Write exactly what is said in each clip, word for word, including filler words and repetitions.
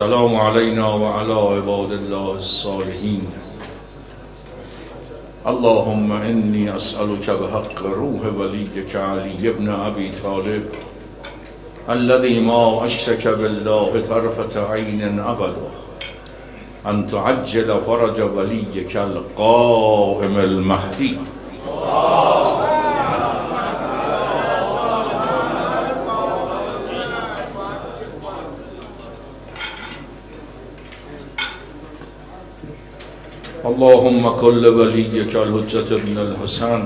السلام علينا وعلى عباد الله الصالحين. اللهم إني أسألك بحق روح وليك علي بن أبي طالب الذي ما أشرك بالله طرفة عين أبدا أن تعجل فرج وليك القائم المهدي. اللهم كل وليك الحجة بن الحسن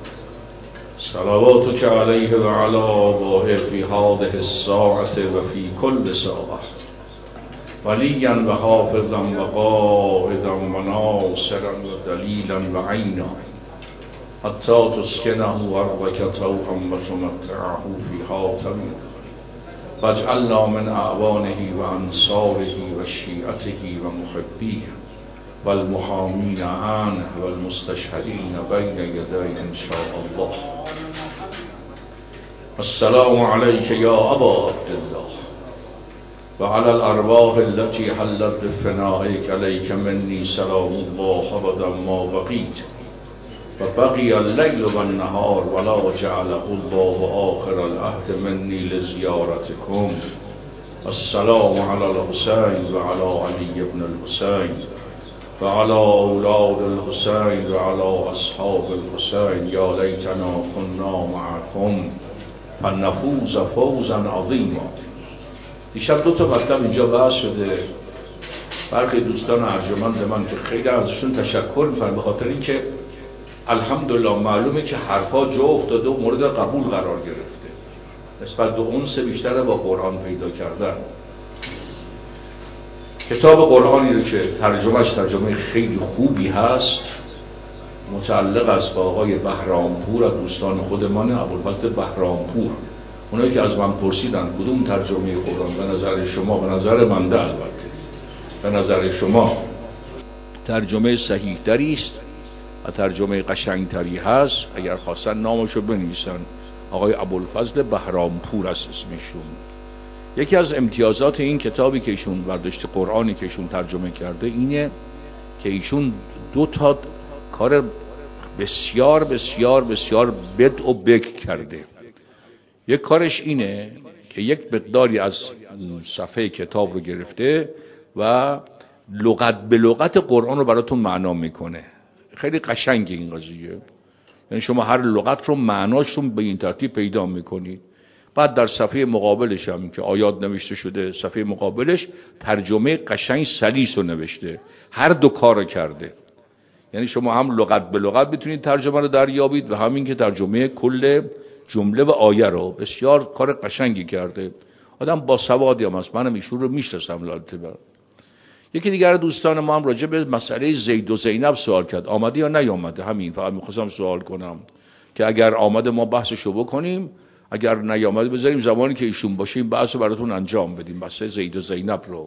صلواتك عليه وعلى آبائه في هذه الساعة وفي كل ساعة وليا وحافظا وقائدا وناصرا ودليلا وعينا حتى تسكنه أرضك طوعا وتمتعه فيها طويلا واجعلنا من أعوانه وأنصاره وشيعته ومحبيه والمحامين عنه والمستشهدين بين يديه إن شاء الله. السلام عليك يا أبا عبد الله وعلى الأرواح التي حلت بفنائك عليك مني سلام الله أبدا ما بقيت وبقي الليل والنهار ولا جعله الله آخر العهد مني لزيارتكم. السلام على الحسين وعلى علي بن الحسين وعلى أولاد الحسين وعلى أصحاب الحسين. يا ليتنا كنا معكم فنفوز فوزا عظیما. دیشب دو تا مطلب اینجا بحث شده. برخی دوستان ارجمند من که خیلی ازشون تشکر می‌کنم به خاطر اینکه الحمدلله معلومه که حرفا جا افتاده و مورد قبول قرار گرفته نسبت به اونس بیشتر با قرآن پیدا کردن. کتاب قرآنی رو که ترجمهش ترجمه خیلی خوبی هست متعلق است با آقای بهرامپور از دوستان خودمان ابوالفضل بهرامپور. اونایی که از من پرسیدن کدوم ترجمه قرآن به نظر شما، به نظر منده البته به نظر شما ترجمه صحیح تری است و ترجمه قشنگ تری هست، اگر خواستن نامشو بنویسن. آقای ابوالفضل بهرامپور است اسمشون. یکی از امتیازات این کتابی که ایشون برداشت قرآنی که ایشون ترجمه کرده اینه که ایشون دو تا کار بسیار بسیار بسیار بدع و بک کرده. یک کارش اینه که یک مقداری از صفحه کتاب رو گرفته و لغت به لغت قرآن رو براتون معنا میکنه. خیلی قشنگه این قضیه، یعنی شما هر لغت رو معناش رو به این ترتیب پیدا میکنید. بعد در صفحه مقابلش هم که آیات نوشته شده، صفحه مقابلش ترجمه قشنگ سلیس رو نوشته. هر دو کار کرده، یعنی شما هم لغت به لغت بتونید ترجمه رو دریابید و همین که ترجمه کل جمله و آیه رو. بسیار کار قشنگی کرده. آدم با سوادی هم هست، منم ایشون رو میشناسم. البته یکی دیگر دوستان ما هم راجع به مسئله زید و زینب سوال کرد. آمده یا نیامده؟ همین فقط می‌خواستم سوال کنم که اگر آمده ما بحثشو بکنیم، اگر نیامده بذاریم زمانی که ایشون باشه این بحثو براتون انجام بدیم، بحث زید و زینب رو.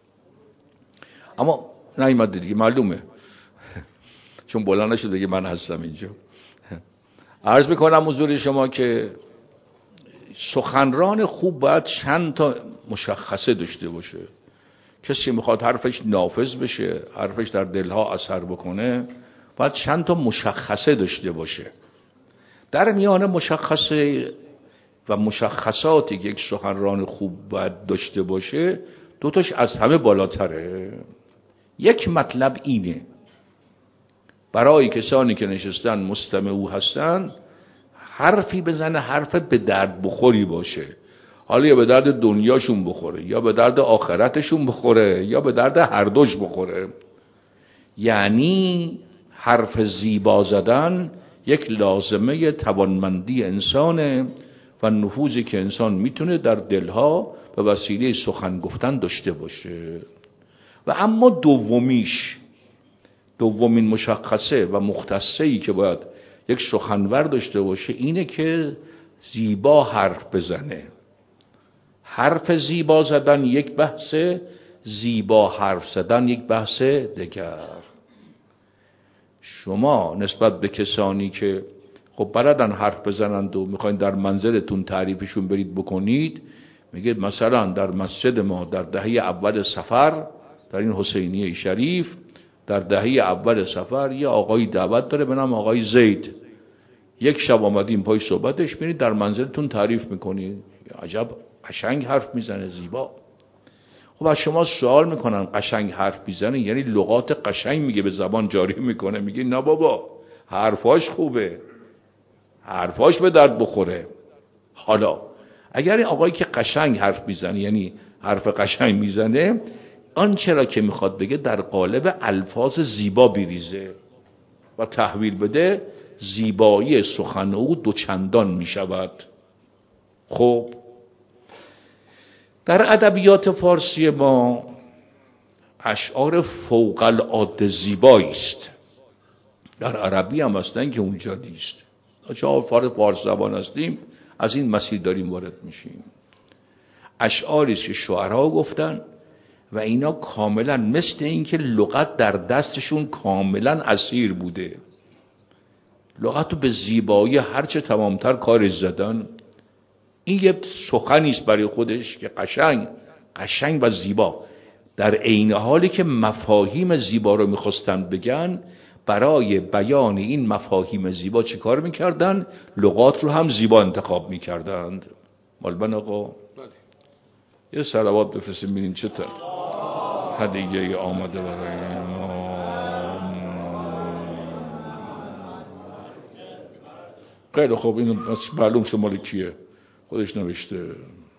اما نیامده دیگه معلومه چون بلند نشد دیگه من هستم اینجا. عرض میکنم حضور شما که سخنران خوب باید چند تا مشخصه داشته باشه. کسی میخواد حرفش نافذ بشه، حرفش در دلها اثر بکنه، باید چند تا مشخصه داشته باشه. در میان مشخصه و مشخصاتی که یک سخنران خوب باید داشته باشه دوتاش از همه بالاتره. یک مطلب اینه برای کسانی که نشستن مستمعو هستن حرفی بزنه، حرف به درد بخوری باشه. حالا یا به درد دنیاشون بخوره یا به درد آخرتشون بخوره یا به درد هر دوش بخوره. یعنی حرف زیبا زدن یک لازمه توانمندی انسانه و نفوذی که انسان میتونه در دلها به وسیله سخن گفتن داشته باشه. و اما دومیش، دومین مشخصه و مختصه‌ای که باید یک سخنور داشته باشه اینه که زیبا حرف بزنه. حرف زیبا زدن یک بحث، زیبا حرف زدن یک بحث دیگر. شما نسبت به کسانی که خب بلدن حرف بزنند و میخواین در منزلتون تعریفشون برید بکنید، میگه مثلا در مسجد ما در دهه اول سفر، در این حسینیه شریف در دهه اول سفر یه آقای دعوت داره به نام آقای زید. یک شب آمدیم پای صحبتش، میرید در منزلتون تعریف میکنید. عجب قشنگ حرف میزنه، زیبا. خب از شما سوال میکنن قشنگ حرف میزنه یعنی لغات قشنگ میگه به زبان جاری میکنه؟ میگه نه بابا، حرفاش خوبه، حرفاش به درد بخوره. حالا اگر آقایی که قشنگ حرف میزنه یعنی حرف قشنگ میزنه، آن چرا که میخواد بگه در قالب الفاظ زیبا بریزه و تحویل بده، زیبایی سخن او دوچندان میشود. خب در ادبیات فارسی ما اشعار فوق العاده زیبایی است. در عربی هم هستن که اونجا نیست. چون فارس زبان هستیم از این مسیر داریم وارد میشیم. اشعاری است که شعرا گفتن و اینا کاملا مثل این که لغت در دستشون کاملا اسیر بوده. لغت رو به زیبایی هرچه تمامتر کارش زدن. این یه سخنی است برای خودش که قشنگ قشنگ و زیبا، در عین حالی که مفاهیم زیبا رو میخواستن بگن، برای بیان این مفاهیم زیبا چی کار میکردن؟ لغات رو هم زیبا انتخاب میکردند. مالبن آقا یه صلوات بفرستیم ببینیم چطور هدیه آمده برای خیلی خوب. اینو معلوم شد مال کیه، خودش نوشته.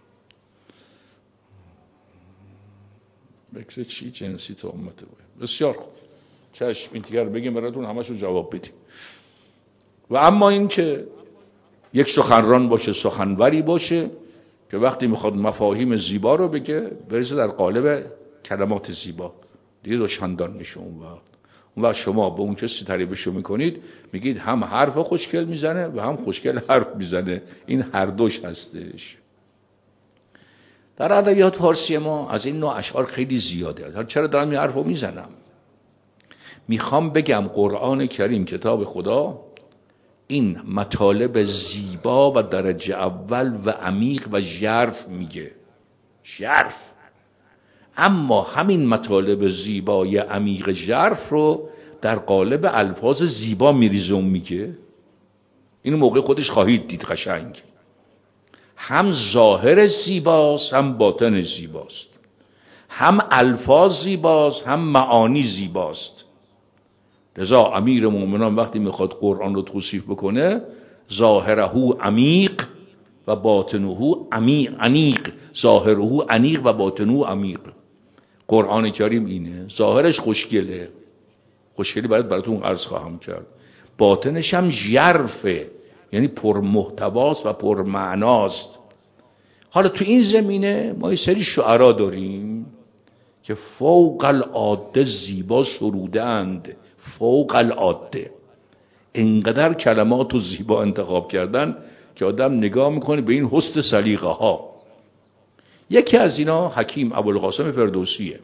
بکره چی جنسی تا امته باید. بسیار خوب، چشم این دیگر بگیم براتون همشو جواب بدیم. و اما این که یک سخنران باشه، سخنوری باشه که وقتی میخواد مفاهیم زیبا رو بگه بریزه در قالب کلمات زیبا، دیگه دوچندان میشه. اون وقت اون وقت شما به اون کسی تعریفشو میکنید میگید هم حرف خوشگل میزنه و هم خوشگل حرف میزنه. این هر دوش هستش. در ادبیات فارسی ما از این نوع اشعار خیلی زیاده. چرا دارم این حرفو میزنم؟ میخوام بگم قرآن کریم کتاب خدا این مطالب زیبا و درجه اول و عمیق و ژرف میگه. ژرف. اما همین مطالب زیبای عمیق ژرف رو در قالب الفاظ زیبا میریزه و میگه. اینو موقع خودش خواهید دید قشنگ. هم ظاهر زیباست هم باطن زیباست، هم الفاظ زیباست هم معانی زیباست. لذا امیر مومنان وقتی میخواد قرآن رو توصیف بکنه، ظاهره عمیق و باطنه عمیق انیق، ظاهره انیق و باطنه عمیق. قرآن کریم اینه، ظاهرش خوشگله، خوشگلی برات براتون عرض خواهم کرد، باطنش هم ژرفه، یعنی پر محتواست و پر معناست. حالا تو این زمینه ما یه سری شعرا داریم که فوق العاده زیبا سرودند، فوق العاده. اینقدر کلمات رو زیبا انتخاب کردن که آدم نگاه میکنه به این حسن سلیقه ها. یکی از اینا حکیم ابوالقاسم فردوسیه.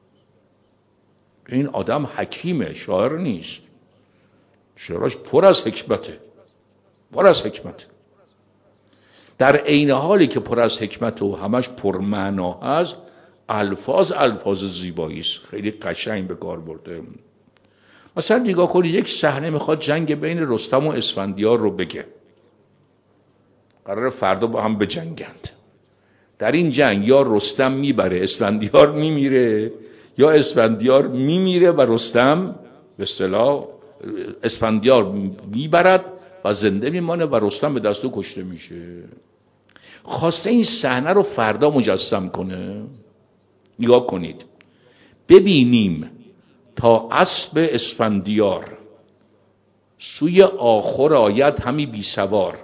این آدم حکیمه، شاعر نیست. شعراش پر از حکمته، پر از حکمت. در عین حالی که پر از حکمت و همش پر معنا هست، الفاظ الفاظ زیبایی است، خیلی قشنگ به کار برده. مثلا نگاه کنید یک صحنه میخواد جنگ بین رستم و اسفندیار رو بگه. قرار فردا با هم بجنگند. در این جنگ یا رستم میبره اسفندیار میمیره، یا اسفندیار میمیره و رستم به اصطلاح اسفندیار میبرد و زنده میمانه و رستم به دستو کشته میشه. خواسته این صحنه رو فردا مجسم کنه. نگاه کنید، ببینیم تا اسب اسفندیار سوی آخر آید همی بی سوار،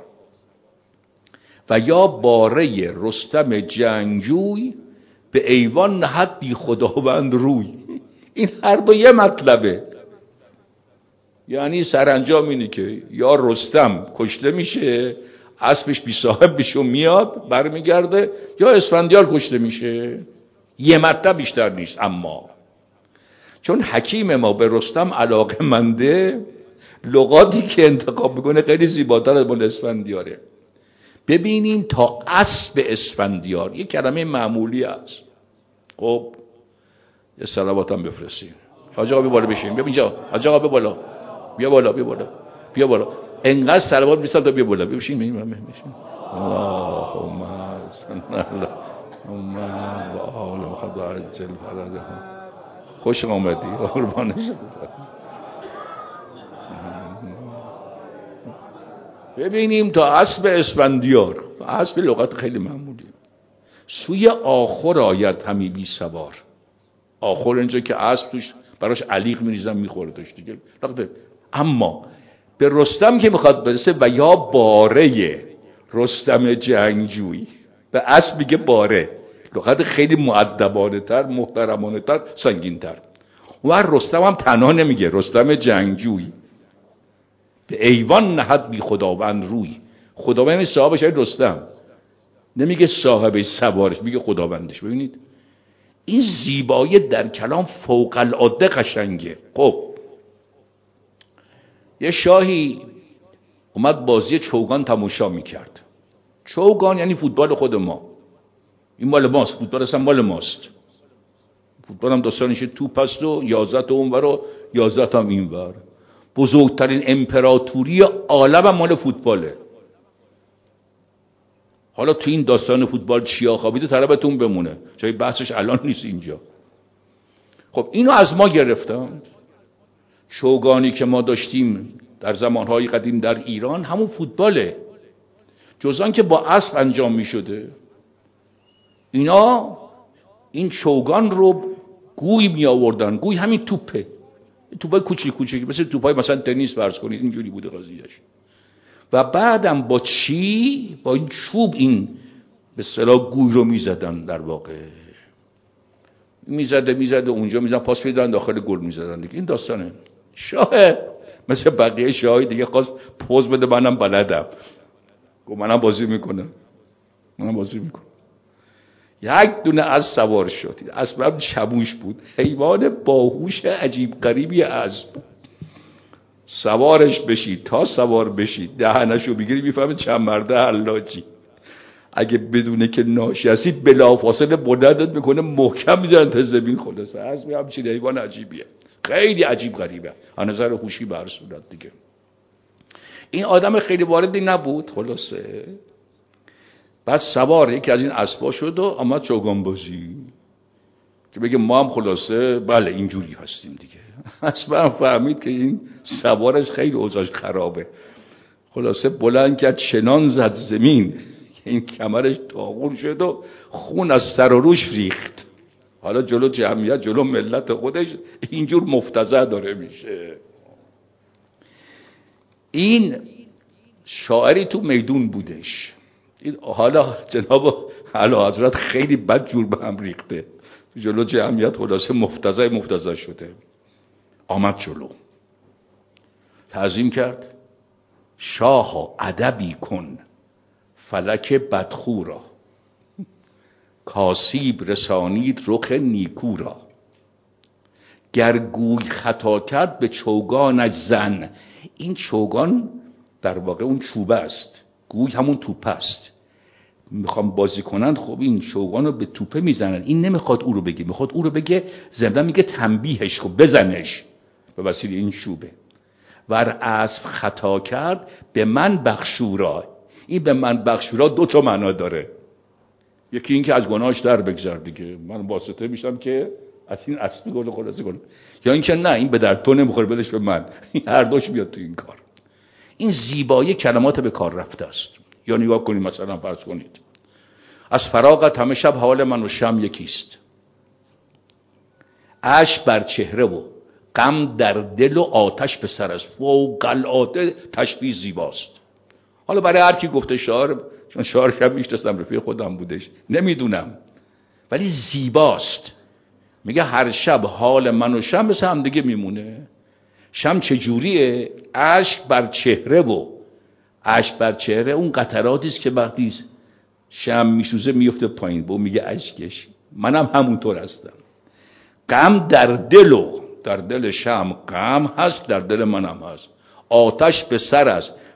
و یا باره رستم جنگجوی به ایوان نهد بی خداوند روی. این هر دو یه مطلبه، یعنی سرانجام اینه که یا رستم کشته میشه، اسبش بی صاحب بشه و میاد برمیگرده، یا اسفندیار کشته میشه. یه مطلب بیشتر نیست. اما چون حکیم ما به رستم علاقه منده، لغاتی که انتخاب میکنه خیلی زیباتر از مال اسفندیاره. ببینیم تا اسب اسفندیار، یه کلمه معمولی است. خب یه صلوات هم بفرستیم. حاج آقا بیا بالا بشین، بیا اینجا. حاج آقا بیا بالا، بیا بالا، بیا بالا، بیا بالا. انقدر صلوات می‌رسم تا بیا بالا، بیا بشین. بشین اللهم صل علی محمد و آل محمد عجل فرجهم. خوش آمدی قربان شما. ببینیم تا اسب اسفندیار، اسب لغت خیلی معمولی. سوی آخر آید همی بی سوار. آخر اینجا که اسب توش براش علیق میریزن میخوره توش دیگه. اما به رستم که میخواد برسه و یا باره رستم جنگجوی، به اسب میگه باره، لغت خیلی مؤدبانه تر، محترمانه تر، سنگین تر. و رستم هم تنها نمیگه، رستم جنگجوی به ایوان نهد بی خداوند روی. خداوند صاحبش های رستم، نمیگه صاحب سوارش، میگه خداوندش. ببینید این زیبایی در کلام فوق العاده قشنگه. خب یه شاهی اومد بازی چوگان تماشا میکرد. چوگان یعنی فوتبال خود ما، این مال ماست، فوتبال اصلا مال ماست. فوتبال هم داستانش توپ است و یازده تا اونور و یازده تا هم اینور. بزرگترین امپراتوری عالم هم مال فوتباله. حالا تو این داستان فوتبال چیا خوابیده طرفتون بمونه، جای بحثش الان نیست اینجا. خب اینو از ما گرفتن. چوگانی که ما داشتیم در زمانهای قدیم در ایران همون فوتباله، جزان که با اسب انجام می شده. اینا این چوگان رو گوی می آوردن. گوی همین توپه، توپای کوچیک کوچیک مثل توپای مثلا تنیس فرض کنید، اینجوری بوده قضیهش. و بعدم با چی؟ با این چوب این به اصطلاح گوی رو میزدن. در واقع میزده میزده اونجا میزدن، پاس میدادن داخل گل میزدن دیگه. این داستانه. شاه مثل بقیه شاهی دیگه خواست پوز بده، منم بلدم، گفت منم بازی میکنم، منم بازی میکنم. یک دونه از سوار شد. اسبم چموش بود، حیوان باهوش عجیب غریبی اسب. سوارش بشید، تا سوار بشید دهنشو بگیری میفهمه چند مرده حلاجی. اگه بدونه که ناشناسید بلافاصله بلندت میکنه محکم میزنه تا زمین. خلاصه اسب همچین حیوان عجیبیه، خیلی عجیب غریبه از نظر هوشی به هر صورت دیگه. این آدم خیلی واردی نبود. خلاصه بعد سوار یکی از این اسبا شد و آمد چوگان بازی که بگه ما هم خلاصه بله اینجوری هستیم دیگه. اسبا فهمید که این سوارش خیلی اوضاعش خرابه. خلاصه بلند کرد چنان زد زمین که این کمرش داغون شد و خون از سر و روش ریخت. حالا جلو جمعیت، جلو ملت خودش اینجور مفتضح داره میشه. این شاعری تو میدون بودش. این حالا جناب اعلیحضرت خیلی بد جور به هم ریخته، جلو جمعیت خلاصه مفتضح مفتضح شده. آمد جلو تعظیم کرد. شاه ادبی کن فلک بدخو را، کاسیب رسانید رخ نیکو را. گر گوی خطا کرد به چوگانش زن. این چوگان در واقع اون چوبه است، گوی همون توپه است. میخوام بازی کنن، خب این چوگان رو به توپه میزنن. این نمیخواد او رو بگه، میخواد او رو بگه، ضمن میگه تنبیهش خب بزنش به وسیله این چوبه. ور اسب خطا کرد به من بخشورا. این به من بخشورا دو تا معنا داره. یکی این که از گناهش در بگذر دیگه، من واسطه میشم که از این اسب گل خلاصه کنم، یا این که نه این به درد تو نمیخوره بدش به من. این هر دوش میاد تو این کار. این زیبایی کلمات به کار رفته است. یا نگاه کنید مثلا فرض کنید از فراغت همه شب حال من و شم یکیست. اشک بر چهره و غم در دل و آتش به سر است. فوق العاده تشبیه زیباست. حالا برای هر کی گفته شعر، چون شعر شب میشناسم رفیق خودم بودش نمیدونم، ولی زیباست. میگه هر شب حال من و شم مثل هم دیگه میمونه. شم چجوریه؟ اشک بر چهره و اشک بر چهره اون قطراتی است که وقتی شم میسوزه میفته پایین، با میگه اشکش. منم همونطور هستم. غم در دل و در دل شم غم هست، در دل منم هست. آتش به سر است،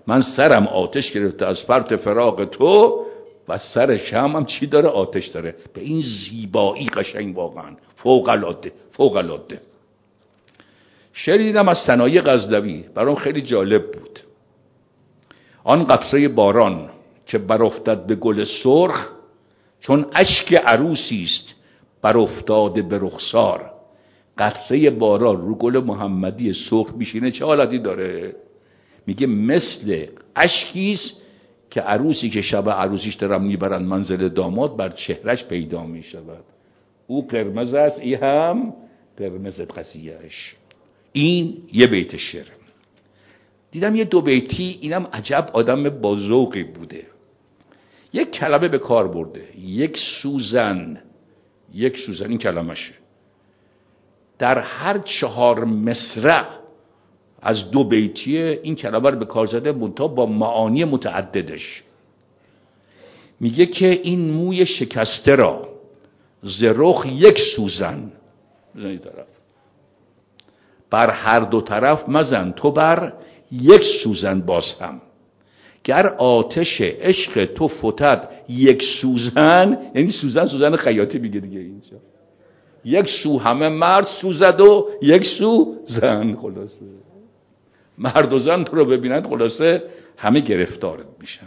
من سرم آتش گرفته از فرط فراق تو و سر شمعم چی داره؟ آتش داره. به این زیبایی قشنگ واقعا فوق العاده فوق العاده. شعری دیدم از ثنایی غزنوی برام خیلی جالب بود. آن قطره باران که برافتد به گل سرخ، چون اشک عروسی است برافتاده به رخسار. قطره باران رو گل محمدی سرخ میشینه چه حالتی داره؟ میگه مثل اشکی است که عروسی که شب عروسیش دارن میبرن منزل داماد بر چهرش پیدا میشود. او قرمز است، ای هم قرمز قضیهش. این یه بیت شعر. دیدم یه دو بیتی، اینم عجب آدم با ذوقی بوده. یک کلمه به کار برده، یک سوزن، یک سوزن این کلمشه. در هر چهار مصرع از دو بیتیه این کلمه رو به کار زده، منتها با معانی متعددش. میگه که این موی شکسته را ز رخ یک سوزن بزن طرف، بر هر دو طرف مزن تو بر یک سوزن باز هم. گر آتش عشق تو فتد یک سوزن، یعنی سوزن سوزن خیاطی میگه دیگه اینجا، یک سو همه مرد سوزد و یک سو زن. خلاصه مرد و زن تو رو ببینند خلاصه همه گرفتار میشن.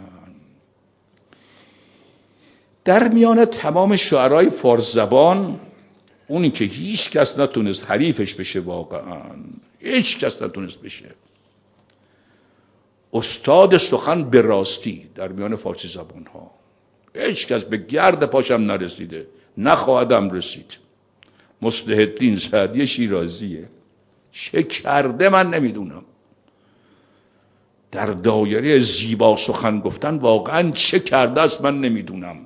در میان تمام شعرهای فارس زبان اونی که هیچ کس نتونست حریفش بشه، واقعا هیچ کس نتونست بشه، استاد سخن به راستی در میان فارسی زبان ها هیچ کس به گرد پاشم نرسیده، نخواهدم رسید، مصلح الدین سعدی شیرازیه. چه کرده من نمیدونم در دایره زیبا سخن گفتن، واقعا چه کرده است من نمیدونم.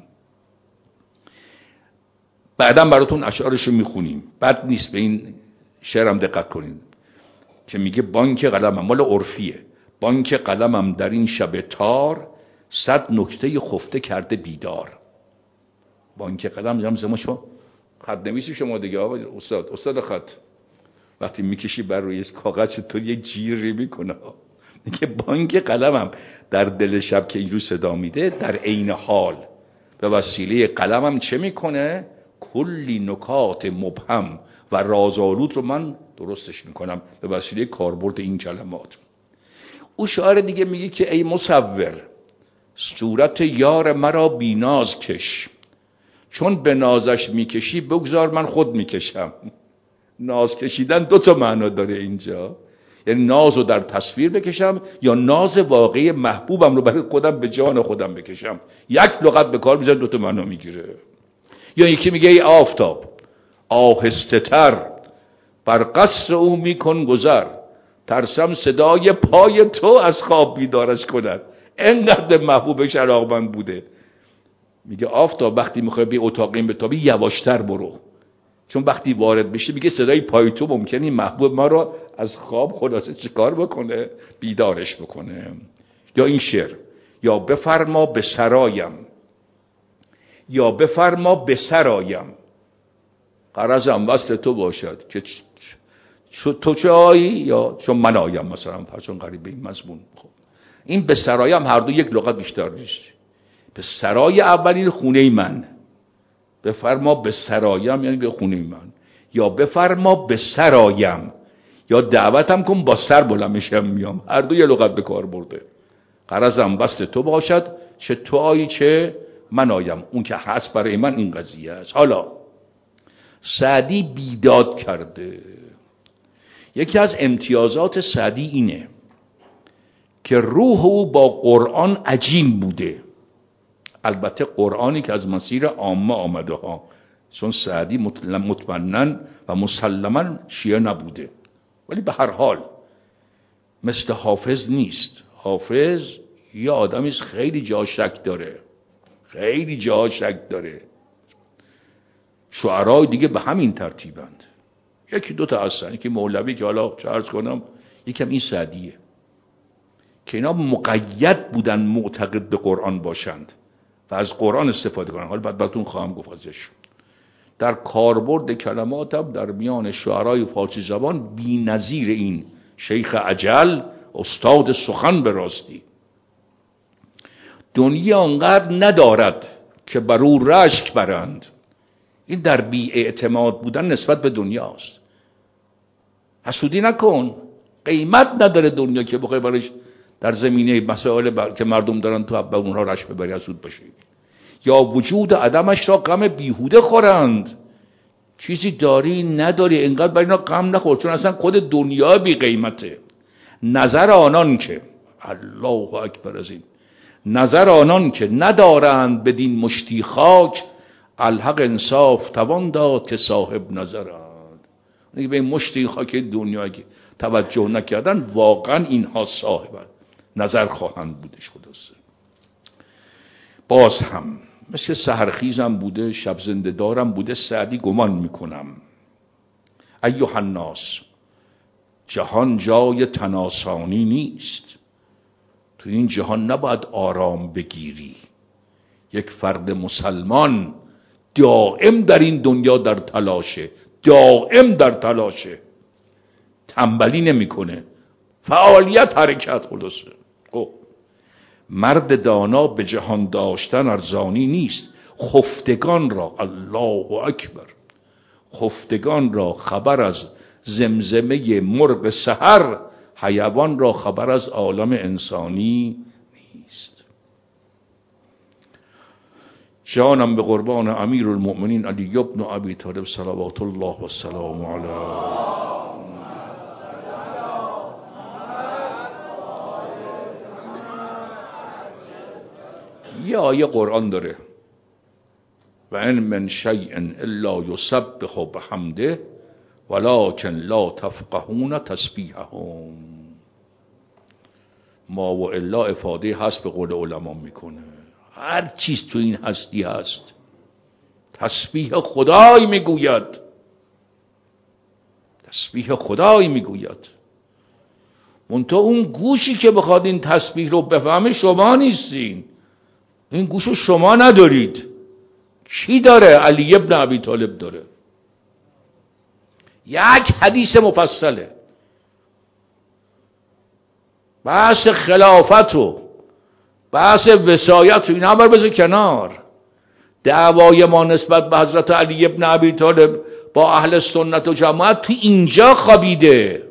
بعدا براتون اشعارشو میخونیم، بد نیست، به این شعرم دقت کنین که میگه بانک قلمم، مال عرفیه، بانک قلمم در این شب تار، صد نکته خفته کرده بیدار. بانک قلم جام زما شو خط نویسی شما دیگه آقا استاد، استاد خط وقتی میکشی بر روی کاغذ تو یه جیری میکنه. میگه بانک قلمم در دل شب که اینجور صدا میده، در عین حال به وسیله قلمم چه میکنه؟ کلی نکات مبهم و رازآلود رو من درستش میکنم به وسیله کاربرد این کلمات. او شاعر دیگه میگه که ای مصور صورت یار مرا بی ناز کش، چون به نازش میکشی بگذار من خود میکشم. ناز کشیدن دو تا معنا داره اینجا، یعنی ناز رو در تصویر بکشم یا ناز واقعی محبوبم رو برای خودم به جان خودم بکشم. یک لغت به کار میذاره دو تا معنا میگیره. یا یکی میگه ای آفتاب آهسته تر بر قصر او میکن گذر، ترسم صدای پای تو از خواب بیدارش کند. انقدر محبوبش علاقمند بوده. میگه آفتاب وقتی میخوای به اتاقیم بتابی یواشتر برو، چون وقتی وارد بشه میگه صدای پای تو ممکنه این محبوب ما رو از خواب خلاصه چیکار بکنه؟ بیدارش بکنه. یا این شعر، یا بفرما به سرایم، یا بفرما به سرایم، غرضم وصل تو باشد که تو چه آیی یا چون من آیم، مثلا فرچون قریب به این مضمون. خب این به سرایم هر دو یک لغت بیشتر نیست. به سرای اولین خونه من، بفرما به سرایم یعنی به خونه من، یا بفرما به سرایم یا دعوتم کن با سر بلند میشم میام. هر دو یه لغت به کار برده. غرضم وصل تو باشد چه تو آیی چه من آیم. اون که هست برای من این قضیه است. حالا سعدی بیداد کرده. یکی از امتیازات سعدی اینه که روح او با قرآن عجین بوده. البته قرآنی که از مسیر عامه آمده ها، چون سعدی مطمئناً و مسلماً شیعه نبوده، ولی به هر حال مثل حافظ نیست. حافظ یه آدمیست خیلی جا شک داره، خیلی جا شک داره. شعرهای دیگه به همین ترتیبند. یکی دو تا هستن، یکی مولوی که حالا چه عرض کنم، یکم این سعدیه که اینا مقید بودن معتقد به قرآن باشند و از قرآن استفاده کنن. حالا بعد براتون خواهم گفت ازشون. در کاربرد کلماتم در میان شعرهای فارسی زبان بی‌نظیر این شیخ اجل، استاد سخن به راستی. دنیا انقدر ندارد که بر او رشک برند. این در بی اعتماد بودن نسبت به دنیاست. حسودی نکن، قیمت نداره دنیا که بخوای برش در زمینه مسائل بر... که مردم دارن تو به اونها رشک ببری حسود باشی. یا وجود عدمش را غم بیهوده خورند. چیزی داری نداری انقدر برای اینا غم نخور، چون اصلا خود دنیا بی قیمته. نظر آنان که الله اکبر از این نظر آنان که ندارند بدین مشتی خاک، الحق انصاف توان داد که صاحب نظرند. به این مشتی خاک دنیا که توجه نکردن واقعا اینها صاحب نظر خواهند بودش. خلاصه باز هم مثل سحرخیزم بوده، شب زنده دارم بوده، سعدی گمان میکنم ایها الناس، جهان جای تناسانی نیست. تو این جهان نباید آرام بگیری. یک فرد مسلمان دائم در این دنیا در تلاشه، دائم در تلاشه، تنبلی نمیکنه، فعالیت، حرکت. خلاصه خب مرد دانا به جهان داشتن ارزانی نیست. خفتگان را الله اکبر، خفتگان را خبر از زمزمه مرغ سحر، حیوان را خبر از عالم انسانی نیست. جانم به قربان امیر المؤمنین علی ابن ابی طالب صلوات الله و سلام علیه. یه آیه قرآن داره و ان من شیء الا یسبح بحمده ولکن لا تفقهون تسبیحهم. ما و الا افاده هست به قول علما میکنه. هر چیز تو این هستی هست تسبیح خدای میگوید، تسبیح خدای میگوید. منتها اون گوشی که بخواد این تسبیح رو بفهمه شما نیستین، این گوشو شما ندارید. کی داره؟ علی ابن ابی طالب داره. یک حدیث مفصله بحث خلافت و بحث وصایت و این همه بذار کنار. دعوای ما نسبت به حضرت علی ابن ابی طالب با اهل سنت و جماعت تو اینجا خوابیده.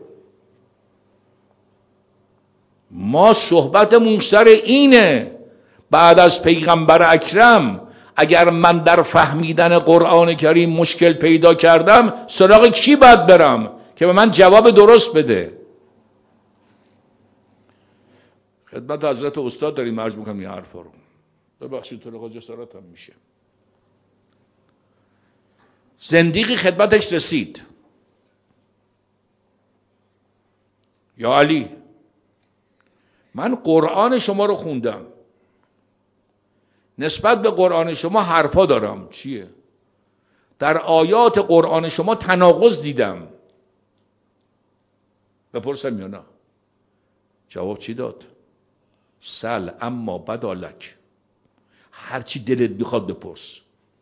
ما صحبتمون سر اینه. بعد از پیغمبر اکرم اگر من در فهمیدن قرآن کریم مشکل پیدا کردم سراغ کی باید برم که به من جواب درست بده؟ خدمت حضرت استاد داریم عرض میکنم این حرفا رو. ببخشید طرق جسارت هم میشه. زندیقی خدمتش رسید، یا علی من قرآن شما رو خوندم، نسبت به قرآن شما حرفا دارم. چیه؟ در آیات قرآن شما تناقض دیدم. بپرسم یا نه؟ جواب چی داد؟ سل اما بدالک، هر چی دلت بخواد بپرس،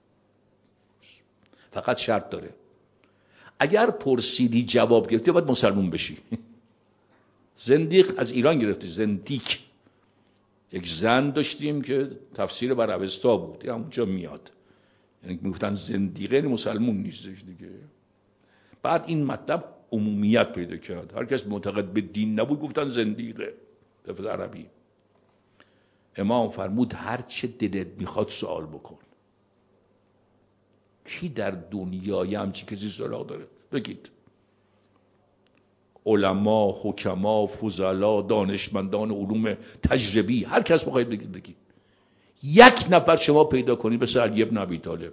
فقط شرط داره اگر پرسیدی جواب گرفتی باید مسلمون بشی. زندیق از ایران گرفتی، زندیق. یک زن داشتیم که تفسیر بر اوستا بود، یا اونجا میاد، یعنی میگفتن زندیقه مسلمون نیستش دیگه. بعد این مطلب عمومیت پیدا کرد، هر کس معتقد به دین نبود گفتن زندیقه. لفظ عربی. امام فرمود هر چه دلت میخواد سوال بکن. کی در دنیای همچی کسی سراغ داره؟ بگید. علما، حکما، فضلا، دانشمندان علوم تجربی، هر کس بخواید بگید بگید. یک نفر شما پیدا کنید مثل علی ابن ابی طالب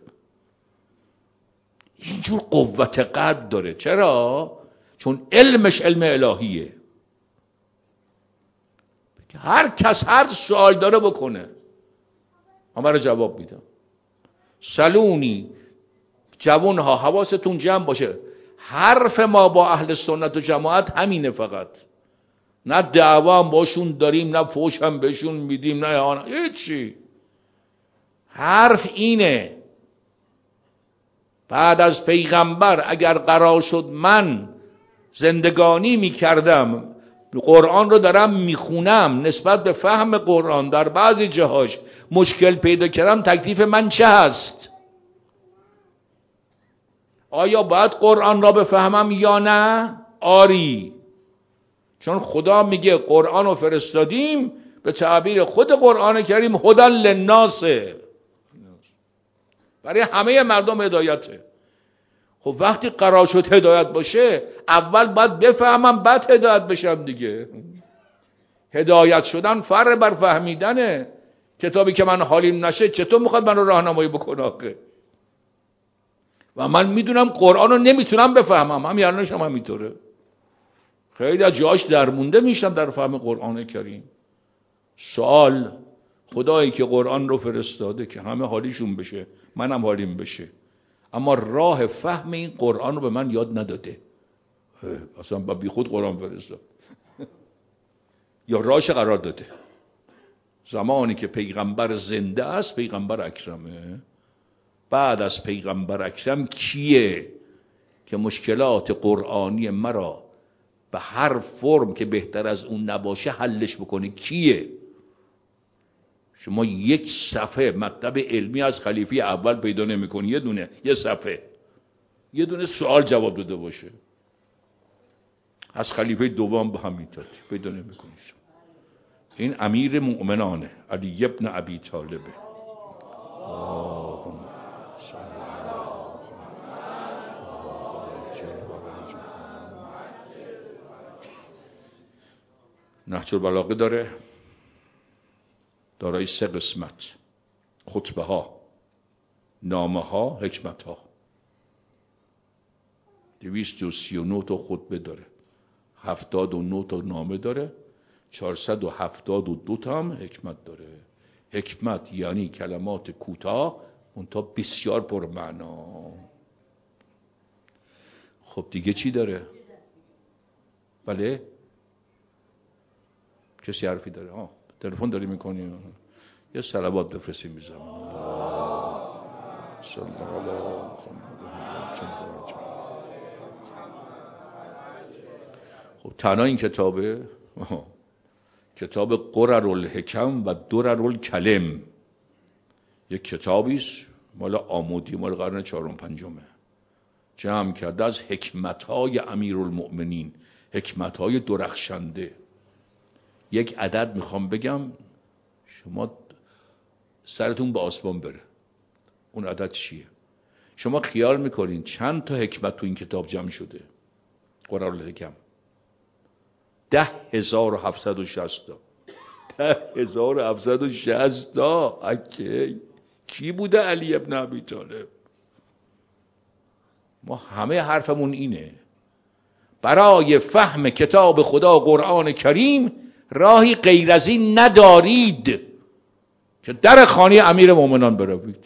اینجور قوت قلب داره. چرا؟ چون علمش علم الهیه. هر کس هر سوال داره بکنه، من برای جواب میدم. سلونی جوانها حواستون جمع باشه، حرف ما با اهل سنت و جماعت همینه فقط. نه دعوا هم باشون داریم، نه فوش هم بهشون میدیم، نه آن هیچی. حرف اینه بعد از پیغمبر اگر قرار شد من زندگانی میکردم قرآن رو دارم میخونم، نسبت به فهم قرآن در بعضی جاهاش مشکل پیدا کردم، تکلیف من چه هست؟ آیا باید قرآن را بفهمم یا نه؟ آری، چون خدا میگه قرآن رو فرستادیم به تعبیر خود قرآن کریم هدی للناس، برای همه مردم هدایته. خب وقتی قرار شد هدایت باشه، اول باید بفهمم بعد هدایت بشم دیگه. هدایت شدن فرق بر فهمیدنه. کتابی که من حالیم نشه چطور میخواد من رو راهنمایی بکنه آخه؟ و من میدونم قرآن رو نمیتونم بفهمم، هم یعنیش هم همینطوره. خیلی از جاش درمونده میشم در فهم قرآن کریم. سوال، خدایی که قرآن رو فرستاده که همه حالیشون بشه، منم حالیم بشه، اما راه فهم این قرآن رو به من یاد نداده. اصلا با بی خود قرآن فرستاد یا راهش قرار داده؟ زمانی که پیغمبر زنده است، پیغمبر اکرمه. بعد از پیغمبر اکرم کیه که مشکلات قرآنی مرا به هر فرم که بهتر از اون نباشه حلش بکنه؟ کیه؟ شما یک صفحه مطلب علمی از خلیفه اول پیدا نمی‌کنی، یه دونه یه صفحه یه دونه سوال جواب داده باشه. از خلیفه دوم به همین ترتیب پیدا نمی‌کنی. این امیر مؤمنانه، علی ابن ابی طالب. نهج البلاغه داره، دارای سه قسمت: خطبه ها، نامه ها، حکمت ها. دویست و سی و نه تا خطبه داره، هفتاد و نه تا نامه داره، چهارصد و هفتاد و دو تا هم حکمت داره. حکمت یعنی کلمات کوتاه منتها بسیار پرمعنا. خب دیگه چی داره؟ بله؟ کسی حرفی داره؟ ها، تلفن داری میکنی؟ یه صلوات بفرستیم میزم. صلی الله علیه خب تنها این کتابه، کتاب قرر الحکم و درر الکلم، یک کتابیست مال آمودی، مال قرن چهارم پنجمه، جمع کرده از حکمتهای امیرالمؤمنین، حکمتهای درخشنده. یک عدد میخوام بگم شما سرتون به آسمان بره. اون عدد چیه؟ شما خیال میکنین چند تا حکمت تو این کتاب جمع شده؟ قرار الحکم ده هزار و هفتصد و شصت تا. ده هزار و هفتصد و شصت تا. اکی کی بوده؟ علی ابن ابی طالب. ما همه حرفمون اینه، برای فهم کتاب خدا قرآن کریم راهی غیر از این ندارید که در خانه امیر مومنان بروید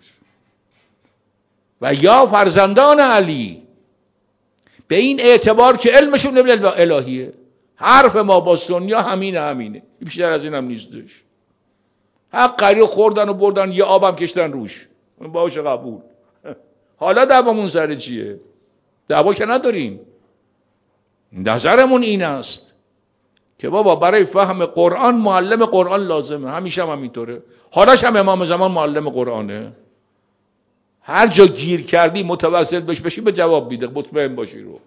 و یا فرزندان علی، به این اعتبار که علمشون الهیه. حرف ما با سنیا همینه همینه بیشتر از این هم نیستش. حق قری خوردن و بردن، یه آبم کشتن روش، باشه قبول. حالا دعوامون سر چیه؟ دعوا که نداریم. نظرمون این است که بابا برای فهم قرآن معلم قرآن لازمه، همیشه هم همینطوره. حالاش هم امام زمان معلم قرآنه. هر جا گیر کردی متوسل بش بشی به جواب میده، مطمئن باشی رو.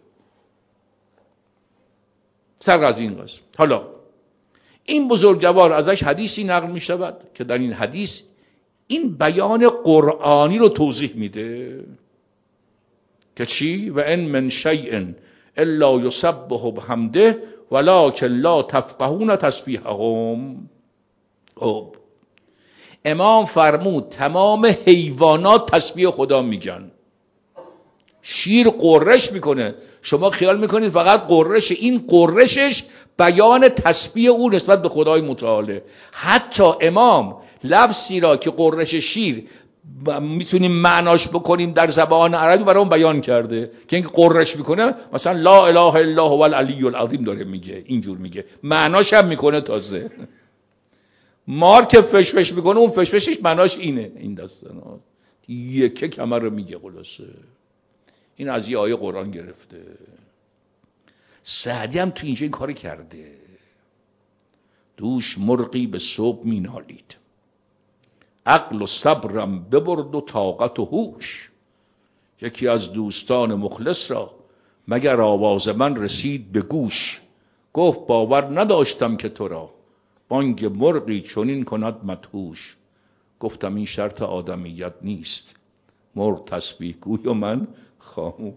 سر از این قسم. حالا این بزرگوار ازش حدیثی نقل می شود که در این حدیث این بیان قرآنی رو توضیح میده که چی؟ و ان من شیء الا یسبح بحمده ولکن لا تفقهون تسبیحهم. خب امام فرمود تمام حیوانات تسبیح خدا میگن. شیر قرش میکنه، شما خیال میکنید فقط قرش، این قرشش بیان تسبیح او نسبت به خدای متعاله. حتی امام لفظی را که قرش شیر میتونیم معناش بکنیم در زبان عربی برای اون بیان کرده که اینکه قرش میکنه، مثلا لا اله الا هو العلی العظیم داره میگه، اینجور میگه، معناش هم میکنه. تازه مار که فشفش میکنه، اون فشفشش معناش اینه. این داستانا یکه کمر رو میگه. خلاصه این از یه آیه قرآن گرفته. سعدی هم تو اینجا این کار کرده. دوش مرغی به صبح می نالید، عقل و صبرم ببرد و طاقت و هوش. یکی از دوستان مخلص را مگر آواز من رسید به گوش. گفت باور نداشتم که تو را بانگ مرغی چنین کند مدهوش. گفتم این شرط آدمیت نیست، مرغ تسبیح گوی و من خاموش.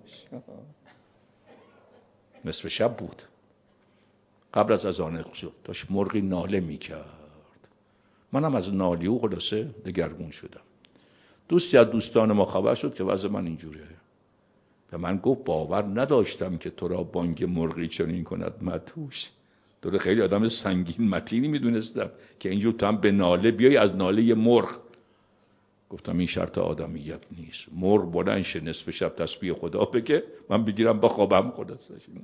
نصف شب بود، قبل از اذان شد، داشت مرغی ناله میکرد. منم از نالی او خلاصه دگرگون شدم. دوستی از دوستان ما خبر شد که وضع من اینجوره. به من گفت باور نداشتم که تو را بانگ مرغی چنین کند مدهوش. تو رو خیلی آدم سنگین متینی میدونستم که اینجور تو هم به ناله بیای از ناله مرغ. گفتم این شرط آدمیت نیست، مرغ بلند شه نصف شب تسبیح خدا بگه، من بگیرم بخوابم. خدا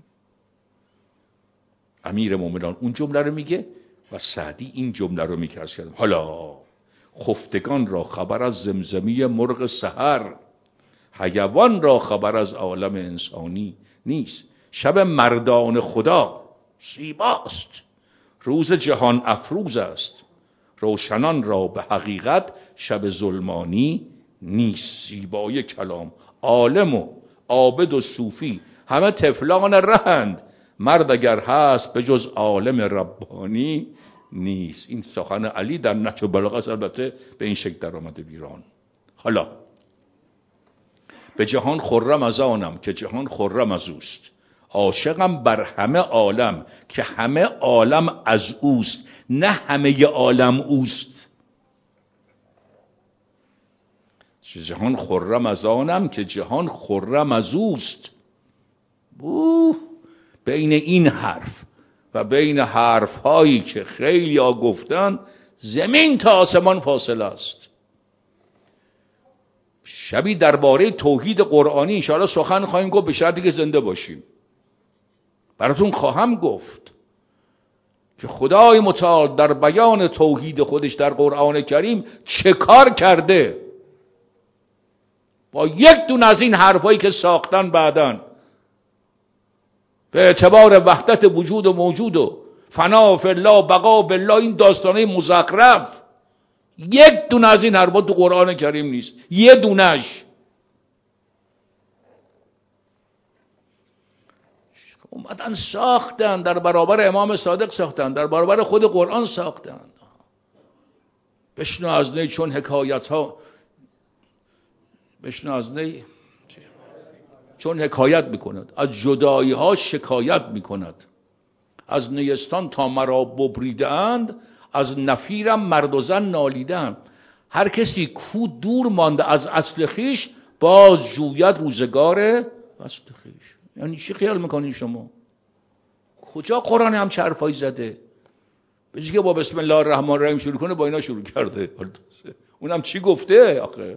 امیر مومنان اون جمله رو میگه و سعدی این جمله رو میگه. حالا خفتگان را خبر از زمزمی مرغ سحر، حیوان را خبر از عالم انسانی نیست. شب مردان خدا زیباست، روز جهان افروز است. روشنان را به حقیقت شب ظلمانی نیست. زیبای کلام، عالم و عابد و صوفی همه طفلان رهند. مرد اگر هست به جز عالم ربانی نیست. این سخن علی در نهج البلاغه البته به این شکل در آمده بیران. حالا به جهان خرم از آنم که جهان خرم از اوست. عاشقم بر همه عالم که همه عالم از اوست، نه همه عالم اوست. جهان خرم از آنم که جهان خرم از اوست. بوه بین این حرف و بین حرف هایی که خیلی ها گفتن زمین تا آسمان فاصله است. شبی درباره توحید قرآنی انشاءالله سخن خواهیم گفت، به شرطی که زنده باشیم. براتون خواهم گفت که خدای متعال در بیان توحید خودش در قرآن کریم چه کار کرده با یک دونه از این حرفایی که ساختن بعدن به اعتبار وحدت وجود و موجود و فنا فی الله بقا بالله. این داستانه مزخرف، یک دونه از این حرفا تو قرآن کریم نیست، یه دونش. اومدن ساختن، در برابر امام صادق ساختن، در برابر خود قرآن ساختن. بشنو از نی چون حکایت ها، بشنو از نی چون حکایت میکند، از جدایی ها شکایت میکند. از نیستان تا مرا ببریدند، از نفیرم مرد و زن نالیدند. هر کسی کو دور مانده از اصل خیش، باز جوید روزگار اصل خیش. یعنی چی خیال میکنین شما؟ کجا قرآن هم چه حرفایی زده؟ به جای که با بسم الله الرحمن الرحیم شروع کنه با اینا شروع کرده. اونم چی گفته آخه؟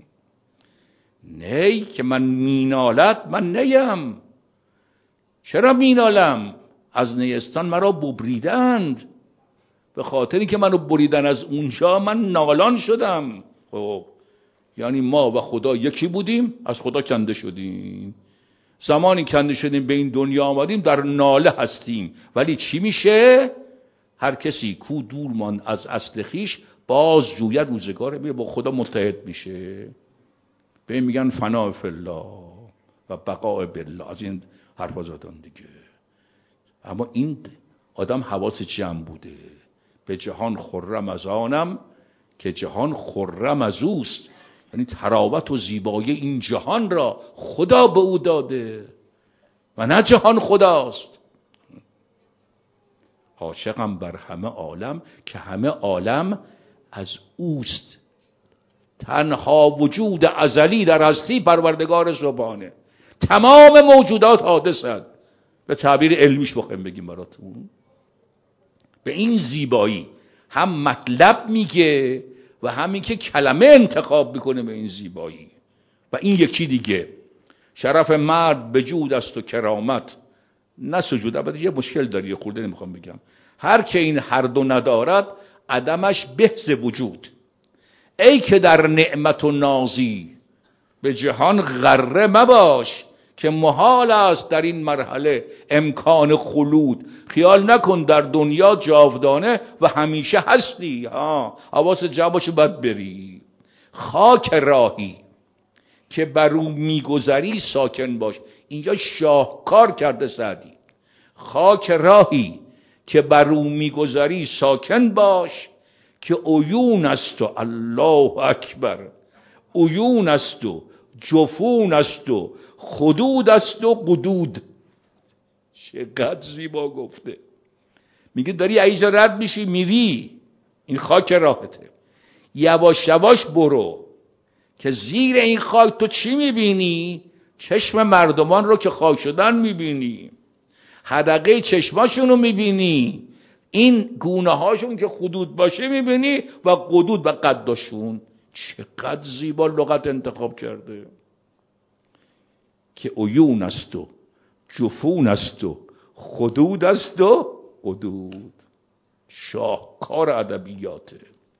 نی که من مینالت، من نیم. چرا مینالم؟ از نیستان مرا ببریدند، به خاطری که منو بریدن از اونجا من نالان شدم. خب یعنی ما و خدا یکی بودیم، از خدا کنده شدیم. زمانی کنده شدیم به این دنیا آمدیم در ناله هستیم. ولی چی میشه؟ هر کسی کو دور ماند از اصل خیش، باز جوید روزگاره، میره با خدا متحد میشه. به این میگن فنا فی الله و بقاء بالله. از این حرفا زدن دیگه. اما این آدم حواس جمع بوده. به جهان خرم از آنم که جهان خرم از اوست. یعنی تراوت و زیبایی این جهان را خدا به او داده و نه جهان خداست. عاشقم بر همه عالم که همه عالم از اوست. تنها وجود ازلی در هستی پروردگار سبحانه. تمام موجودات حادثند. به تعبیر علمیش بخوایم بگیم براتون، به این زیبایی هم مطلب میگه و همین که کلمه انتخاب میکنه به این زیبایی. و این یکی دیگه، شرف مرد به جود است و کرامت نه سجود. البته یه مشکل داره، یه خورده نمیخوام بگم. هر که این هر دو ندارد عدمش بحث وجود. ای که در نعمت و نازی به جهان غره مباش، که محال است در این مرحله امکان خلود. خیال نکن در دنیا جاودانه و همیشه هستی. ها حواست جمع باشه، باید بری. خاک راهی که بر او میگذری ساکن باش. اینجا شاهکار کرده سعدی. خاک راهی که بر او میگذری ساکن باش، که عیون است و الله اکبر، عیون است و جفون است و خدود است و قدود. چقدر زیبا گفته. میگه داری اینجا رد میشی میری، این خاک راهته، یواش یواش برو که زیر این خاک تو چی میبینی؟ چشم مردمان رو که خاک شدن میبینی، حدقه چشماشون رو میبینی، این گونه هاشون که خدود باشه میبینی و قدود و قداشون. چقدر زیبا لغت انتخاب کرده که عیون است و جفون است و خدود است و قدود. شاهکار ادبیاته.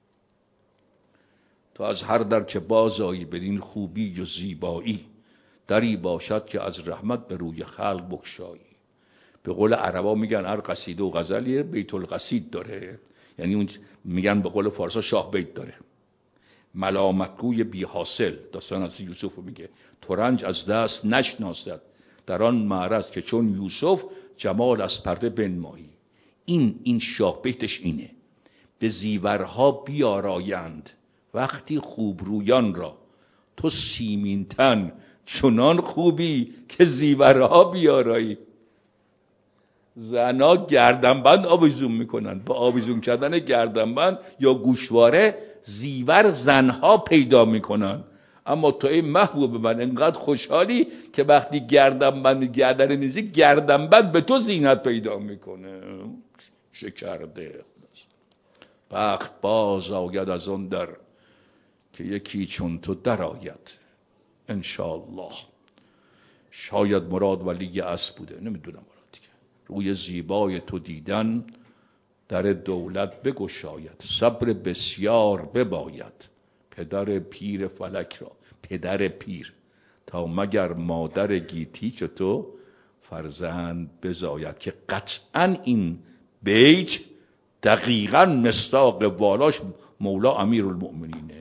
تو از هر در که بازآیی بدین خوبی و زیبایی، دری باشد که از رحمت به روی خلق بگشایی. به قول عربا میگن هر قصیده و غزلی بیت القصید داره، یعنی اون میگن به قول فارسا شاه بیت داره. ملامتگوی بی حاصل، داستان از یوسف میگه، ترنج از دست نشناسد در آن معرض که چون یوسف جمال از پرده بنمایی. این این شاه بیتش اینه: به زیورها بیارایند وقتی خوب رویان را، تو سیمین تن چنان خوبی که زیورها بیارایی. زنا گردنبند آویزون میکنن، با آویزون کردن گردنبند یا گوشواره زیور زنها پیدا میکنن. اما تو ای محبوب من انقدر خوشحالی که وقتی گردنبند گردن نیزی، گردنبند به تو زینت پیدا میکنه. شکرده بخت باز آید از اون در که یکی چون تو در آید انشاءالله. شاید مراد ولی اسب بوده، نمیدونم مراد دیگه. روی زیبای تو دیدن در دولت بگشاید، صبر بسیار بباید پدر پیر فلک را. پدر پیر تا مگر مادر گیتی چو تو فرزند بزاید. که قطعا این بیت دقیقا مصداق والاش مولا امیرالمؤمنینه.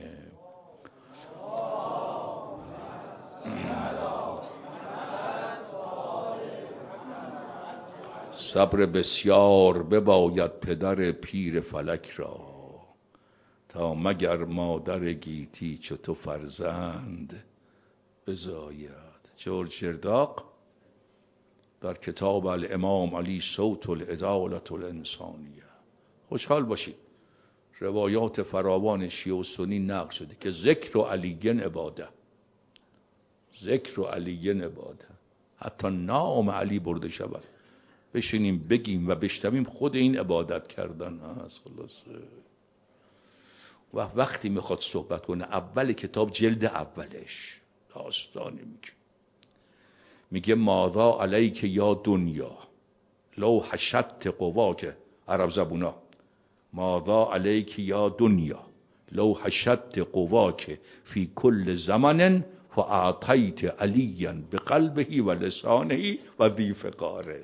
صبر بسیار بباید پدر پیر فلک را، تا مگر مادر گیتی چو تو فرزند بزاید. جورج شرداق در کتاب الامام علی صوت العدالة الانسانیه. خوشحال باشید روایات فراوان شیعه و سنی نقل شده که ذکر علیین عباده، ذکر علیین عباده، حتی نام علی برده شود، بشینیم بگیم و بشنویم خود این عبادت کردن هست. خلاصه و وقتی میخواد صحبت کنه اول کتاب جلد اولش داستانی میگه، میگه ماذا علیک یا دنیا لو حشدت قواک. عرب زبونا ماذا علیک یا دنیا لو حشدت قواک فی کل زمن فاعطیت علیا بقلبه و لسانه و ذی فقاره.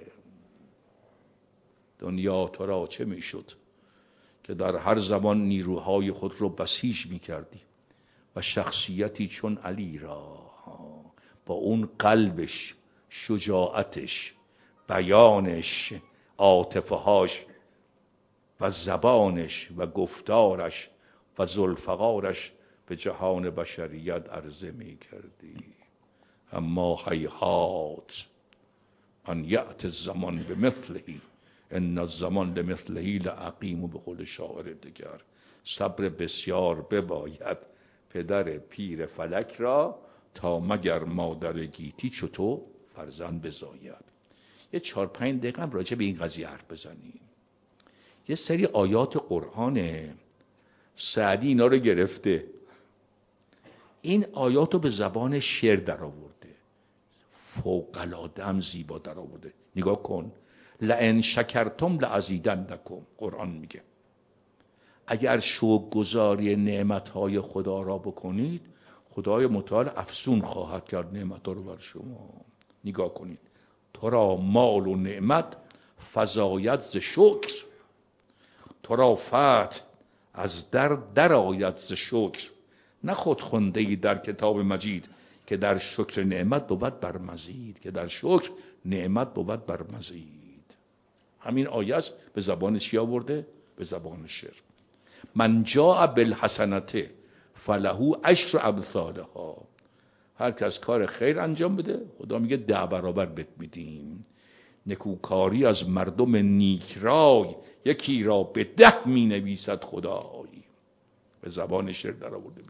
دنیا تو را چه میشد که در هر زمان نیروهای خود رو بسیج میکردی و شخصیتی چون علی را با اون قلبش، شجاعتش، بیانش، عاطفهاش و زبانش و گفتارش و ذوالفقارش به جهان بشریت عرضه میکردی. اما هیهات ان یأتی الزمان بمثلهی ان الزمان لمثلهی لعقیم. و به قول شاعر دیگر صبر بسیار بباید پدر پیر فلک را، تا مگر مادر گیتی چو تو فرزند بزاید. یه چهار پنج دقیقه هم راجع به این قضیه حرف بزنیم. یه سری آیات قرآن سعدی اینا رو گرفته، این آیات رو به زبان شعر در آورده، فوق‌العاده هم زیبا در آورده. نگاه کن، لئن شکرتم لازیدنکم. قرآن میگه اگر شکرگزاری نعمتهای خدا را بکنید، خدای متعال افزون خواهد کرد نعمتها رو بر شما. نگاه کنید، تو را مال و نعمت فزاید ز شکر، تو را فتح از در در آید ز شکر. نه خود خونده ای در کتاب مجید که در شکر نعمت بود بر مزید، که در شکر نعمت بود بر مزید. همین آیه است به زبان چی آورده؟ به زبان شعر. من جاء بالحسنته فله عشر امثالها. هر کس کار خیر انجام بده خدا میگه ده برابر بهت میدیم. نکوکاری از مردم نیکرای یکی را به ده می نویسد خدای. به زبان شعر در آورده.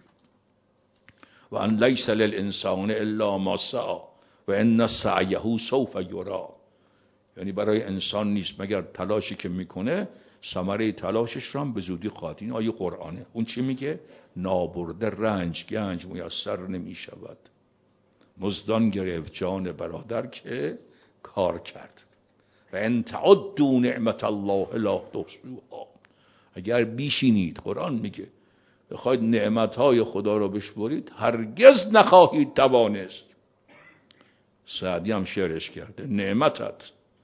و ان لیس للانسان الا ما سعی و ان سعیه سوف یری. یعنی برای انسان نیست مگر تلاشی که میکنه ثمره تلاشش رو هم به زودی خواهد. این آیه قرآنه. اون چی میگه؟ نابرده رنج گنج میسر نمیشود، مزدان گرفت جان برادر که کار کرد. و ان تعدوا نعمت الله لا تحصوها. اگر بیشینید، قرآن میگه، بخواید نعمتهای خدا رو بشمرید هرگز نخواهید توانست. سعدی هم شعرش کرده، نعمتت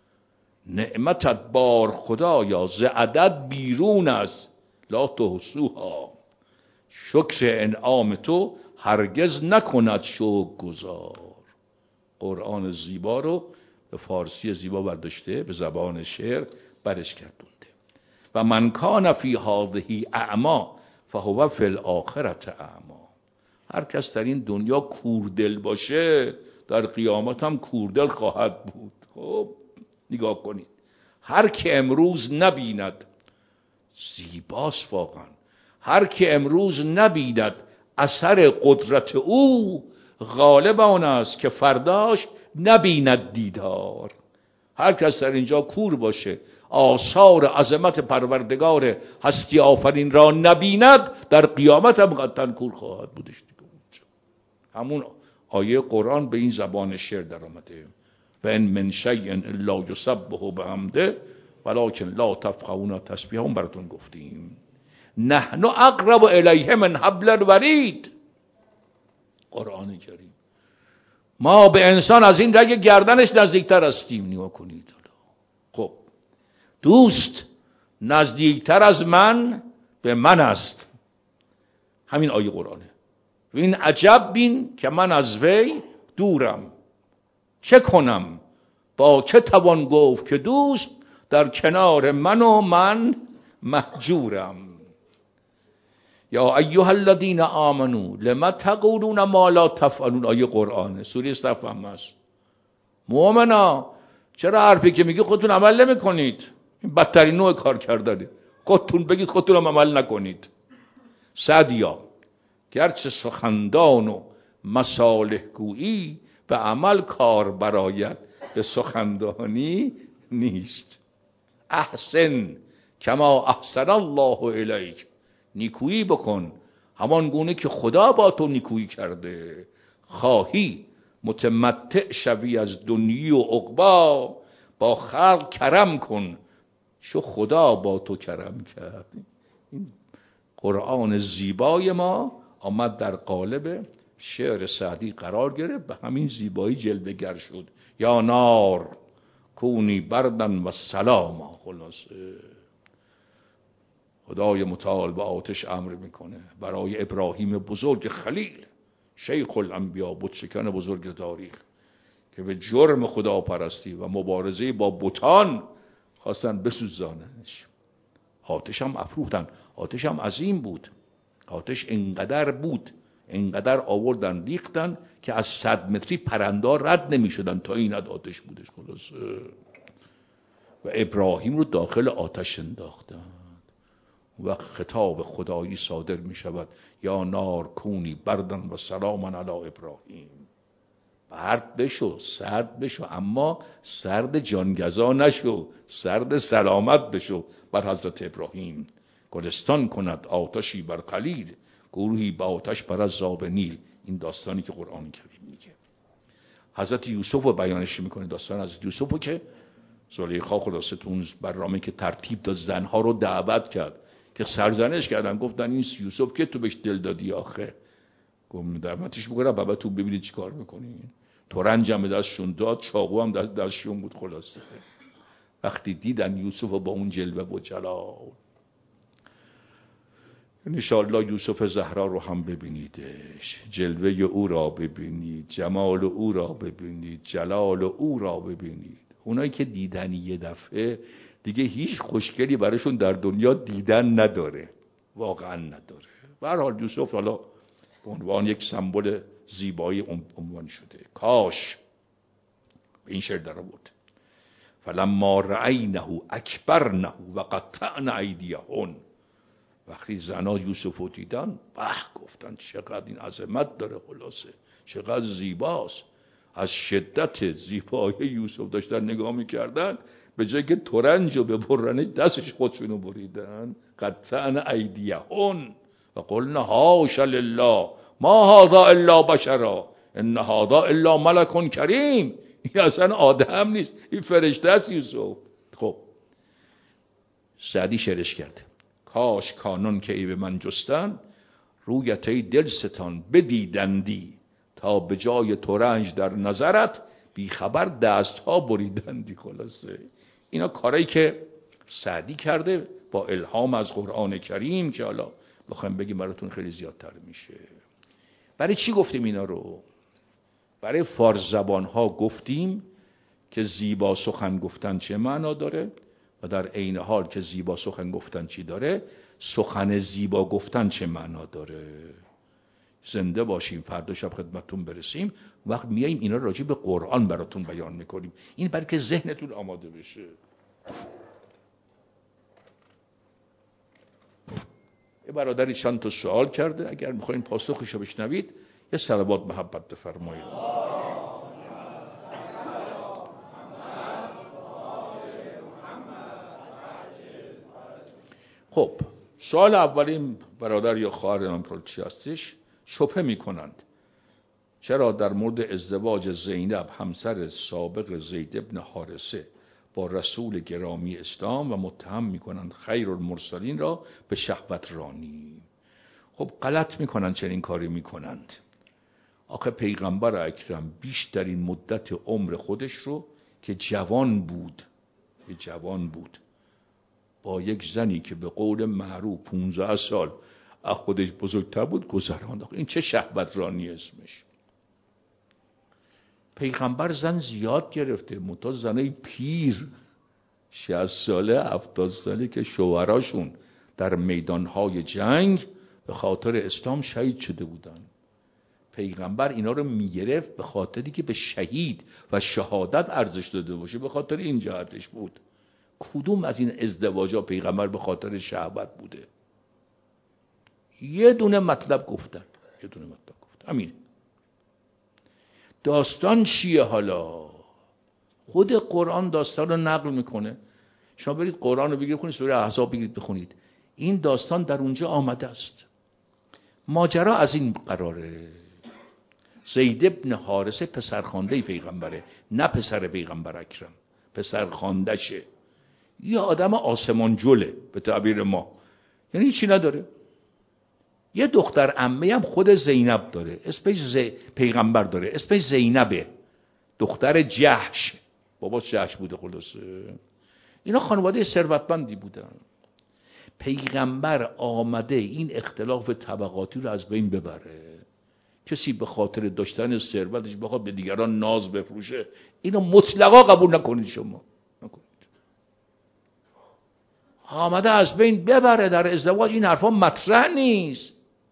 نعمتت بار خدا یا ز عدد بیرون است لا تحصوها. شکر انعام تو هرگز نکند شکر گزار. قرآن زیبا رو به فارسی زیبا برداشته، به زبان شعر برش گردونده. و من کان فی هذه اعما فهو فی الاخرة اعما. هر کس در این دنیا کوردل باشه در قیامت هم کوردل خواهد بود. خب نگاه کنید، هر که امروز نبیند، زیباست واقعا، هر که امروز نبیند اثر قدرت او غالب آن است که فرداش نبیند دیدار. هر کس در اینجا کور باشه آثار عظمت پروردگار هستی آفرین را نبیند در قیامت هم قطعا کور خواهد بودش دیگه. همون آیه قرآن به این زبان شعر در آمده. و ان من شیء الا یسبح بحمده ولکن لا تفقهون تسبیحهم. براتون گفتیم نحن اقرب الیه من حبل الورید. قرآن کریم. ما به انسان از این رگ گردنش نزدیکتر هستیم. نگاه کنید. خب دوست نزدیکتر از من به من است. همین آیه قرآنه. و این عجب بین که من از وی دورم، چه کنم با چه توان گفت که دوست در کنار من و من مهجورم. یا ایها الذین آمنوا لما تقولون ما لا تفعلون. آیه قرآنه، سوره صف هم هست. مؤمنا چرا حرفی که میگی خودتون عمل نمی کنید؟ این بدترین نوع کار کردنه. خودتون بگید خودتون هم عمل نکنید. سعدیا گرچه سخندان و مصالح گویی به عمل کار برایت، به سخندانی نیست. احسن کما احسن الله الیک. نیکویی بکن همان گونه که خدا با تو نیکویی کرده. خواهی متمتع شوی از دنیی و عقبا، با خلق کرم کن شو خدا با تو کرم کرد. این قرآن زیبای ما آمد در قالب شعر سعدی قرار گرفت، به همین زیبایی جلوه گر شد. یا نار کونی بردن و سلاما. خلاصه خدای متعال به آتش امر میکنه برای ابراهیم بزرگ خلیل، شیخ الانبیا، بتشکن بزرگ تاریخ، که به جرم خدا پرستی و مبارزه با بتان خواستن بسوزاننش. آتش هم افروختن. آتش هم عظیم بود. آتش انقدر بود، انقدر آوردن ریختن که از صد متری پرنده رد نمی شدن. تا این حد آتش بودش. خلاص و ابراهیم رو داخل آتش انداختن. و خطاب خدایی صادر می شود یا نار کونی بردن و سلاما علی ابراهیم. برد بشو، سرد بشو، اما سرد جانگزا نشو، سرد سلامت بشو بر حضرت ابراهیم. گلستان کند آتشی بر خلیل، گروهی با آتش بر از زاب نیل. این داستانی که قرآن کریم میگه. حضرت یوسف رو بیانش میکنه. داستان حضرت یوسف رو که زلیخا خلاصه تو اون برنامه که ترتیب داد زنها رو دعوت کرد که سرزنش کردن، گفتن این یوسف که تو بهش دل دادی آخه. گفت دعوتش میکنم بابا تو ببینید چی کار میکنین. ترنج هم دستشون داد، چاقو هم دستشون بود. خلاصه وقتی دیدن یوسف با اون جلوه و جلال، انشاءالله یوسف زهرا رو هم ببینیدش، جلوه او را ببینید، جمال او را ببینید، جلال او را ببینید. اونایی که دیدن یه دفعه دیگه هیچ خوشگلی براشون در دنیا دیدن نداره، واقعا نداره. به هر حال یوسف حالا به عنوان یک سمبل زیبایی عنوان شده. کاش به این شعر در آورد فلما رأینه اکبرنه و قطعن ایدیهن. وقتی زنا یوسف رو دیدن، به گفتن چقدر این عظمت داره، خلاصه چقدر زیباست. از شدت زیبایی یوسف داشتن نگاه میکردن، به جای که ترنج رو ببرن دستش خودشونو بریدن. قطعن ایدیهن و قلنا حاش لله ما هذا الا بشرا ان هذا الا ملک کریم. این اصلا آدم نیست، این فرشته است یوسف. خب سعدی شعرش کرده: کاش کانون که ای به من جستن، رویت ای دلستان بدیدندی، تا به جای ترنج در نظرت بی خبر دست ها بریدندی. خلاصه اینا کارایی که سعدی کرده با الهام از قرآن کریم که حالا بخوایم بگیم براتون خیلی زیادتر میشه. برای چی گفتیم اینا رو؟ برای فارس زبان ها گفتیم که زیبا سخن گفتن چه معنا داره و در عین حال که زیبا سخن گفتن چی داره، سخن زیبا گفتن چه معنا داره. زنده باشیم، فردا شب خدمتتون برسیم، وقت میاییم اینا راجع به قرآن براتون بیان میکنیم. این برای که ذهنتون آماده بشه. یه برادری چند تا سوال کرده، اگر میخواین پاسخش رو بشنوید یه صلوات محبت بفرمایید. خب سوال اولین برادر یا خواهر من چی هستش؟ شبهه میکنند چرا در مورد ازدواج زینب همسر سابق زید ابن حارثه با رسول گرامی اسلام و متهم میکنند خیر المرسلین را به شهوت رانی. خب غلط میکنند چنین کاری میکنند. آخه پیغمبر اکرم بیشترین مدت عمر خودش رو که جوان بود که جوان بود با یک زنی که به قول معروف پونزده سال از خودش بزرگتر بود گذراند. این چه شهوت رانی اسمش؟ پیغمبر زن زیاد گرفته، منتها زنای پیر شصت ساله هفتاد ساله که شوهراشون در میدانهای جنگ به خاطر اسلام شهید شده بودن. پیغمبر اینا رو میگرفت به خاطری که به شهید و شهادت ارزش داده باشه، به خاطر این جهتش بود. کدوم از این ازدواجا پیغمبر به خاطر شهوت بوده؟ یه دونه مطلب گفتن، یه دونه مطلب گفتن، همین. داستان چیه حالا؟ خود قرآن داستان رو نقل میکنه. شما برید قرآن رو بگیرید، سوره احزاب بگیرید بخونید، این داستان در اونجا آمده است. ماجرا از این قراره: زید ابن حارثه پسرخوانده پیغمبره، نه پسر پیغمبر اکرم، پسرخوانده شه. یه آدم آسمان جله به تعبیر ما، یعنی چی نداره. یه دختر عمه هم خود زینب داره، اسمش ز... پیغمبر داره، اسمش زینبه، دختر جحش، بابا جحش بوده. خلاصه اینا خانواده ثروتمندی بودن. پیغمبر آمده این اختلاف طبقاتی رو از بین ببره. کسی به خاطر داشتن ثروتش بخواد به دیگران ناز بفروشه، اینو مطلقا قبول نکنید. شما نکنید. آمده از بین ببره. در ازدواج این حرفا مطرح نیست.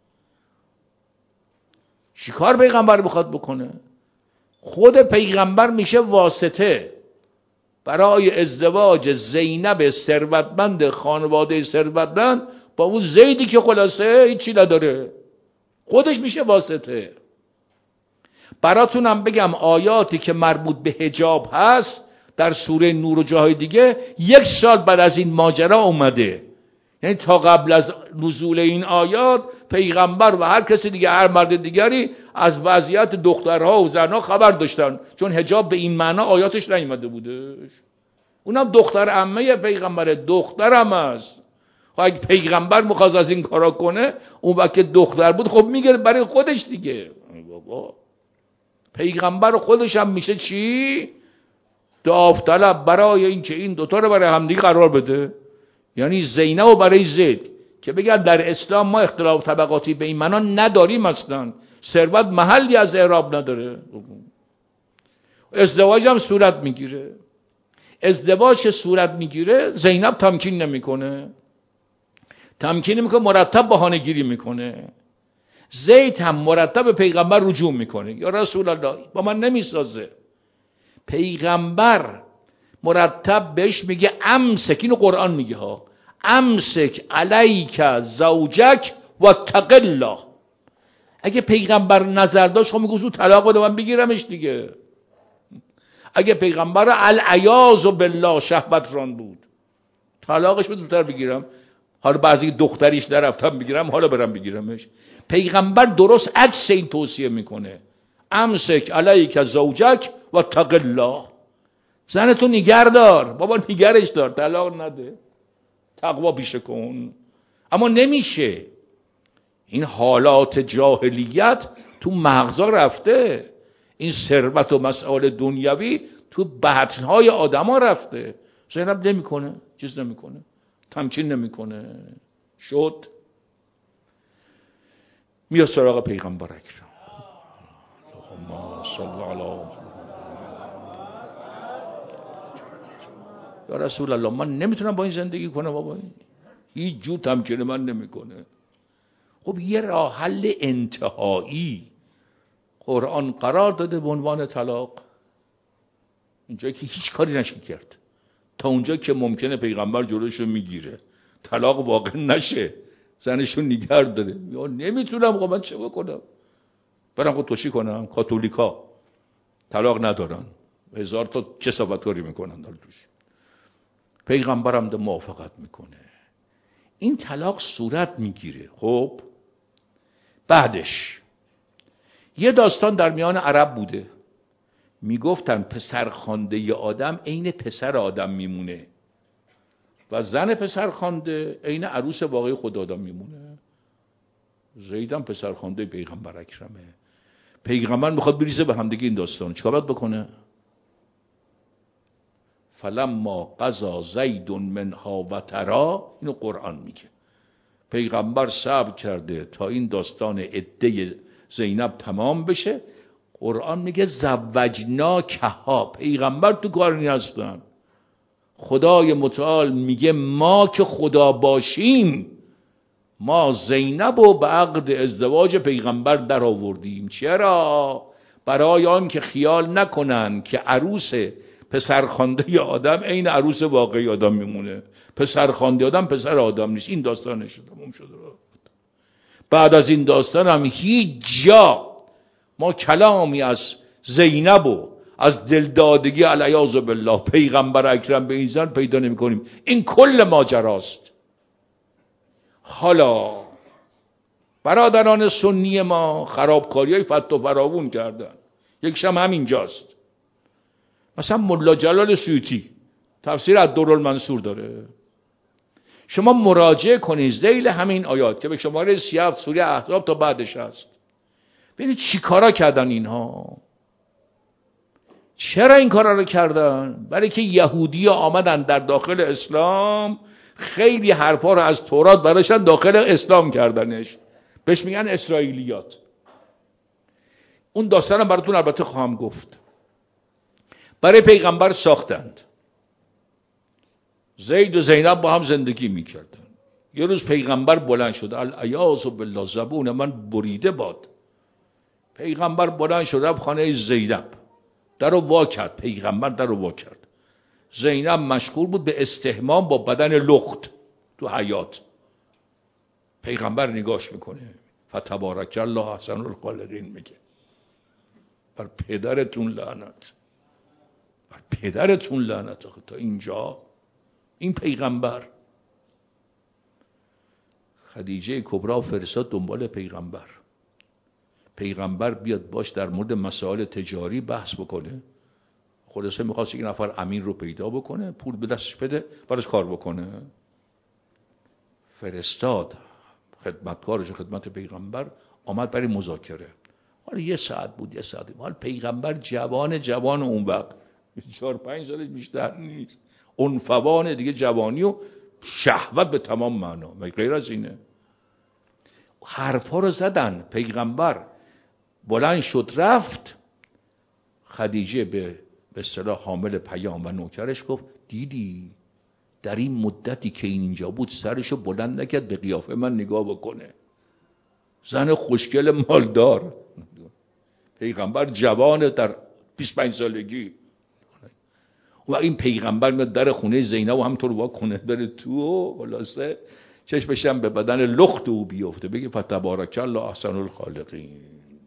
چیکار پیغمبر بخواد بکنه؟ خود پیغمبر میشه واسطه برای ازدواج زینب ثروتمند خانواده ثروتمند با اون زیدی که خلاصه هیچی نداره. خودش میشه واسطه. براتونم بگم آیاتی که مربوط به حجاب هست در سوره نور و جاهای دیگه یک سال بعد از این ماجرا اومده. یعنی تا قبل از نزول این آیات پیغمبر و هر کسی دیگه، هر مرد دیگری از وضعیت دخترها و زنها خبر داشتن، چون حجاب به این معنا آیاتش نیامده بودش. اونم دختر عمه پیغمبره، دخترم است. خب اگه پیغمبر میخواست از این کارا کنه، اون وقت که دختر بود خب میگه برای خودش دیگه. بابا پیغمبر خودش هم میشه چی؟ داوطلب برای اینکه این دوتا رو برای همدیگه قرار بده. یعنی زینب و برای زید که بگن در اسلام ما اختلاف طبقاتی به این معنا نداریم، اصلا ثروت محلی از اعراب نداره. ازدواج هم صورت میگیره. ازدواج که صورت میگیره زینب تمکین نمیکنه، تمکین نمیکنه، مرتب بهانه گیری میکنه. زید هم مرتب پیغمبر رجوع میکنه، یا رسول الله با من نمیسازه. پیغمبر مرتب بهش میگه امسک، اینو قرآن میگه ها، امسک علیک زوجک و اتق الله. اگه پیغمبر نظر داشت خب میگه طلاق بده من بگیرمش دیگه. اگه پیغمبر العیاذ بالله شهوت ران بود، طلاقش بده زودتر بگیرم، حالا بعضی دختریش نرفتم بگیرم، حالا برم بگیرمش. پیغمبر درست عکس این توصیه میکنه، امسک علیک زوجک و اتق الله. زنتو نگه دار بابا، نگرش دار، طلاق نده، تقوا پیشه کن. اما نمیشه، این حالات جاهلیت تو مغزا رفته، این ثروت و مسائل دنیوی تو بطنهای آدما رفته. زینب نمیکنه، چیز نمیکنه، تمکین نمیکنه. شد میاد سراغ پیغمبر اکرم. اللهم صل علی یا رسول الله، من نمیتونم با این زندگی کنم بابا، هیچ جور تمکین من نمیکنه. خب یه راه حل انتهایی قرآن قرار داده به عنوان طلاق، اینجایی که هیچ کاری نشه کرد، تا اونجا که ممکنه پیغمبر جلوشو میگیره طلاق واقع نشه، زنشو نگه داره. یا نمیتونم، خب من چه بکنم؟ برم خود توشی کنم؟ کاتولیکا طلاق ندارن، هزار تا کسافتکاری میکنن در توش. پیغمبرم ده موافقت میکنه، این طلاق صورت میگیره. خب بعدش یه داستان در میان عرب بوده، میگفتن پسرخوانده آدم عین پسر آدم میمونه و زن پسرخوانده عین عروس واقعی خود آدم میمونه. زیدم پسرخوانده پیغمبر اکرمه. پیغمبر میخواد بریزه به هم دیگه این داستان، چیکار باید بکنه؟ فلما قضا زید منها وطرا، اینو قرآن میگه، پیغمبر صبر کرده تا این داستان عده زینب تمام بشه. قرآن میگه زوجناکها، پیغمبر تو کار نیستن. خدای متعال میگه ما که خدا باشیم، ما زینب و به عقد ازدواج پیغمبر در آوردیم. چرا؟ برای آن که خیال نکنن که عروس پسرخوانده آدم عین عروس واقعی آدم میمونه. پسرخوانده آدم پسر آدم نیست. این داستانش تموم شده. بعد از این داستان هم هیچ جا ما کلامی از زینب و از دلدادگی علیاذ بالله پیغمبر اکرم به این زن پیدا نمی کنیم. این کل ماجراست. حالا برادران سنی ما خرابکاری های فت و فراوون کردن، یکیش هم همینجاست. مثلا ملا جلال سیوطی تفسیر الدرالمنصور داره، شما مراجعه کنید ذیل همین آیات که به شماره سی و هفت سوره احزاب تا بعدش هست، ببینید چی کارا کردن اینها. چرا این کارا رو کردن؟ برای که یهودی آمدن در داخل اسلام، خیلی حرفا رو از تورات براشن داخل اسلام کردنش، بهش میگن اسرائیلیات. اون داستانم براتون البته خواهم گفت. برای پیغمبر ساختند. زید و زینب با هم زندگی میکردن. یه روز پیغمبر بلند شد، العیاذ بالله زبون من بریده باد. پیغمبر بلند شد رفت خانه زینب، در رو وا کرد. پیغمبر در رو وا کرد. زینب مشغول بود به استحمام با بدن لخت تو حیاط. پیغمبر نگاش میکنه، فتبارک الله احسن الخالقین میگه، بر پدرتون لعنت، بر پدرتون لعنت. تا اینجا این پیغمبر. خدیجه کبرا فرستاد دنبال پیغمبر، پیغمبر بیاد باش در مورد مسائل تجاری بحث بکنه. خلاصه میخواست یک نفر امین رو پیدا بکنه، پول به دستش بده براش کار بکنه. فرستاد خدمتکارش خدمت پیغمبر، آمد برای مذاکره. حالا یه ساعت بود، یه ساعت بود. حالا پیغمبر جوان جوان اون وقت چهار پنج سالش بیشتر نیست، عنفوان دیگه، جوانی و شهوت به تمام معنا، غیر از اینه. حرفا رو زدن، پیغمبر بلند شد رفت. خدیجه به به اصطلاح حامل پیام و نوکرش گفت دیدی در این مدتی که این اینجا بود سرشو بلند نکرد به قیافه من نگاه بکنه. زن خوشگل مالدار، پیغمبر جوان در بیست و پنج سالگی. و این پیغمبر میاد در خونه زینب و همطور وا کنه بره تو و خلاصه چشمش هم به بدن لخت او بیفته، بگه فتبارک الله احسن الخالقین.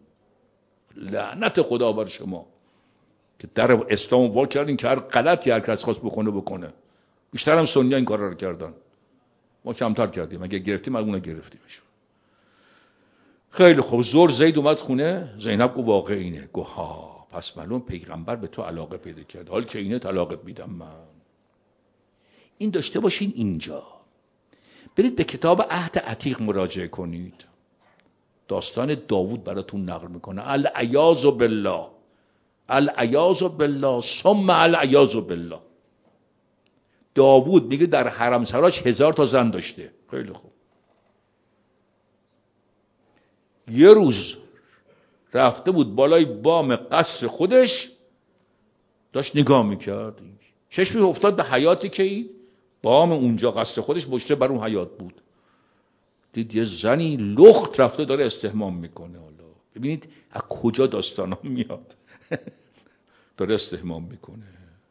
لعنت خدا بر شما که در اسلام وا کردین که هر غلطی هر کس خواست بکنه بکنه. بیشتر هم سنی این کارا رو کردن، ما کمتر کردیم. اگه گرفتیم از اونها گرفتیمش. خیلی خوب، زور زید اومد خونه. زینب گفت واقع اینه. گفت ها، پس معلوم پیغمبر به تو علاقه پیدا کرد، حال که اینه طلاقت میدم من. این داشته باشین اینجا. برید به کتاب عهد عتیق مراجعه کنید، داستان داوود براتون نقل میکنه. العیاذ بالله، العیاذ بالله ثم العیاذ بالله. داوود میگه در حرم سراش هزار تا زن داشته. خیلی خوب. یه روز رفته بود بالای بام قصر خودش، داشت نگاه میکرد، چشمی افتاد به حیاتی که این بام اونجا قصر خودش مشته بر اون حیات بود. دید یه زنی لخت رفته داره استحمام میکنه. حالا ببینید از کجا داستان ها میاد. داره استحمام میکنه.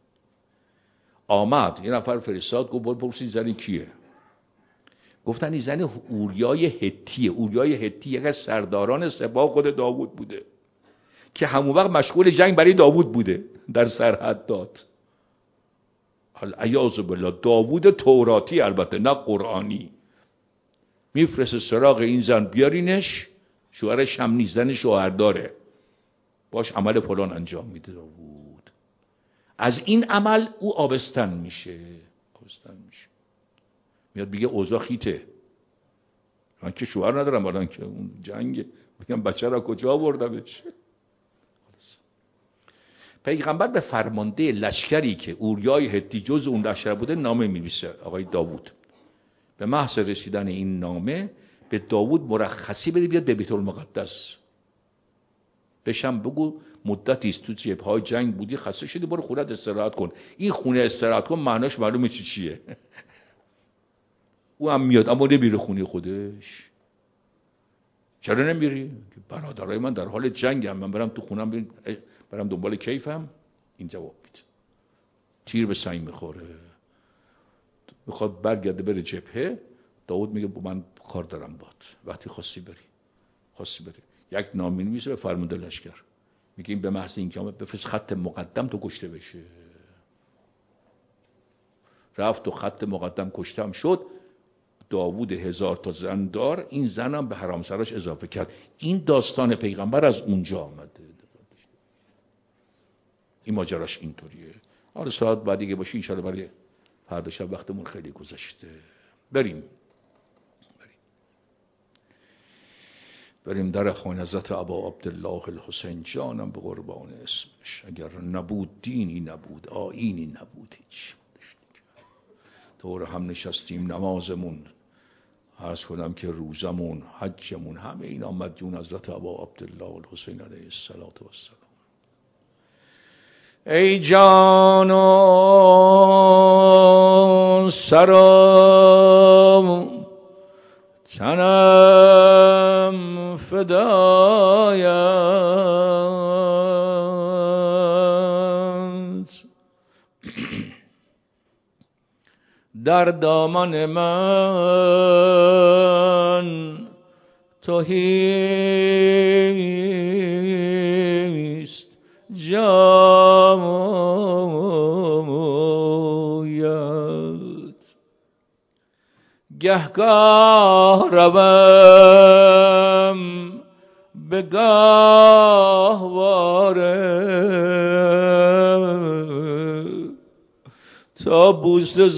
آمد یه نفر فرستاد، گفت برو پرسید زنی کیه. گفتن این زن اوریای هتیه. اوریای هتی یک از سرداران سپاه خود داوود بوده که همون وقت مشغول جنگ برای داوود بوده، در سرحد داد. العیاذ بالله. داوود توراتی، البته نه قرآنی. میفرسته سراغ این زن، بیارینش. شوهرش هم نیست، زن شوهر داره، باش عمل فلان انجام میده داوود. از این عمل او آبستن میشه. آبستن میشه. میاد بگه اوضاع خیته، من که شوهر ندارم الان که اون جنگه، میگم بچه را کجا آوردمش. پیغمبر به فرمانده لشکری که اوریای هتی جز اون لشکر بوده نامه می‌نویسه. آقای داوود به محض رسیدن این نامه به داوود مرخصی بده بیاد به بیت المقدس. بشم بگو مدتی است تو جبهه‌های جنگ بودی، خسته شدی، برو خونت استراحت کن. این خونه استراحت کن معناش معلومه چی چیه. او هم میاد اما نمیره خونه خودش. چرا نمیری؟ برادرای من در حال جنگن، من برم تو خونم برم دنبال کیفم؟ این جواب میده. تیر به سنگ میخوره، میخواد برگرده بره جبهه. داوود میگه من کار دارم بات، وقتی خواستی بری خواستی بری. یک نامه می‌نویسه به فرمانده لشکر، میگه این به محض اینکه اومد بفرست خط مقدم تو کشته بشه. رفت و خط مقدم کشتم شد. داوود هزار تا زن دار، این زنم به حرم سراش اضافه کرد. این داستان پیغمبر از اونجا آمده. این ماجراش اینطوریه. حالا ساعت بعد دیگه باشه انشاءالله، برای فردا شب وقتمون خیلی گذشته. بریم بریم بریم در خانه حضرت ابا عبدالله الحسین جانم به قربان اسمش. اگر نبود دینی نبود، آیینی نبود، هیچ. دور هم نشستیم نمازمون، عرض کنم که روزمون، حجمون، همه این آمد جون حضرت ابا عبدالله الحسین علیه السلام. ای جان و سر و تنم فدایت، در دامان من توهیست جامویت. گهگاه روم به گاهواره، تا بوسه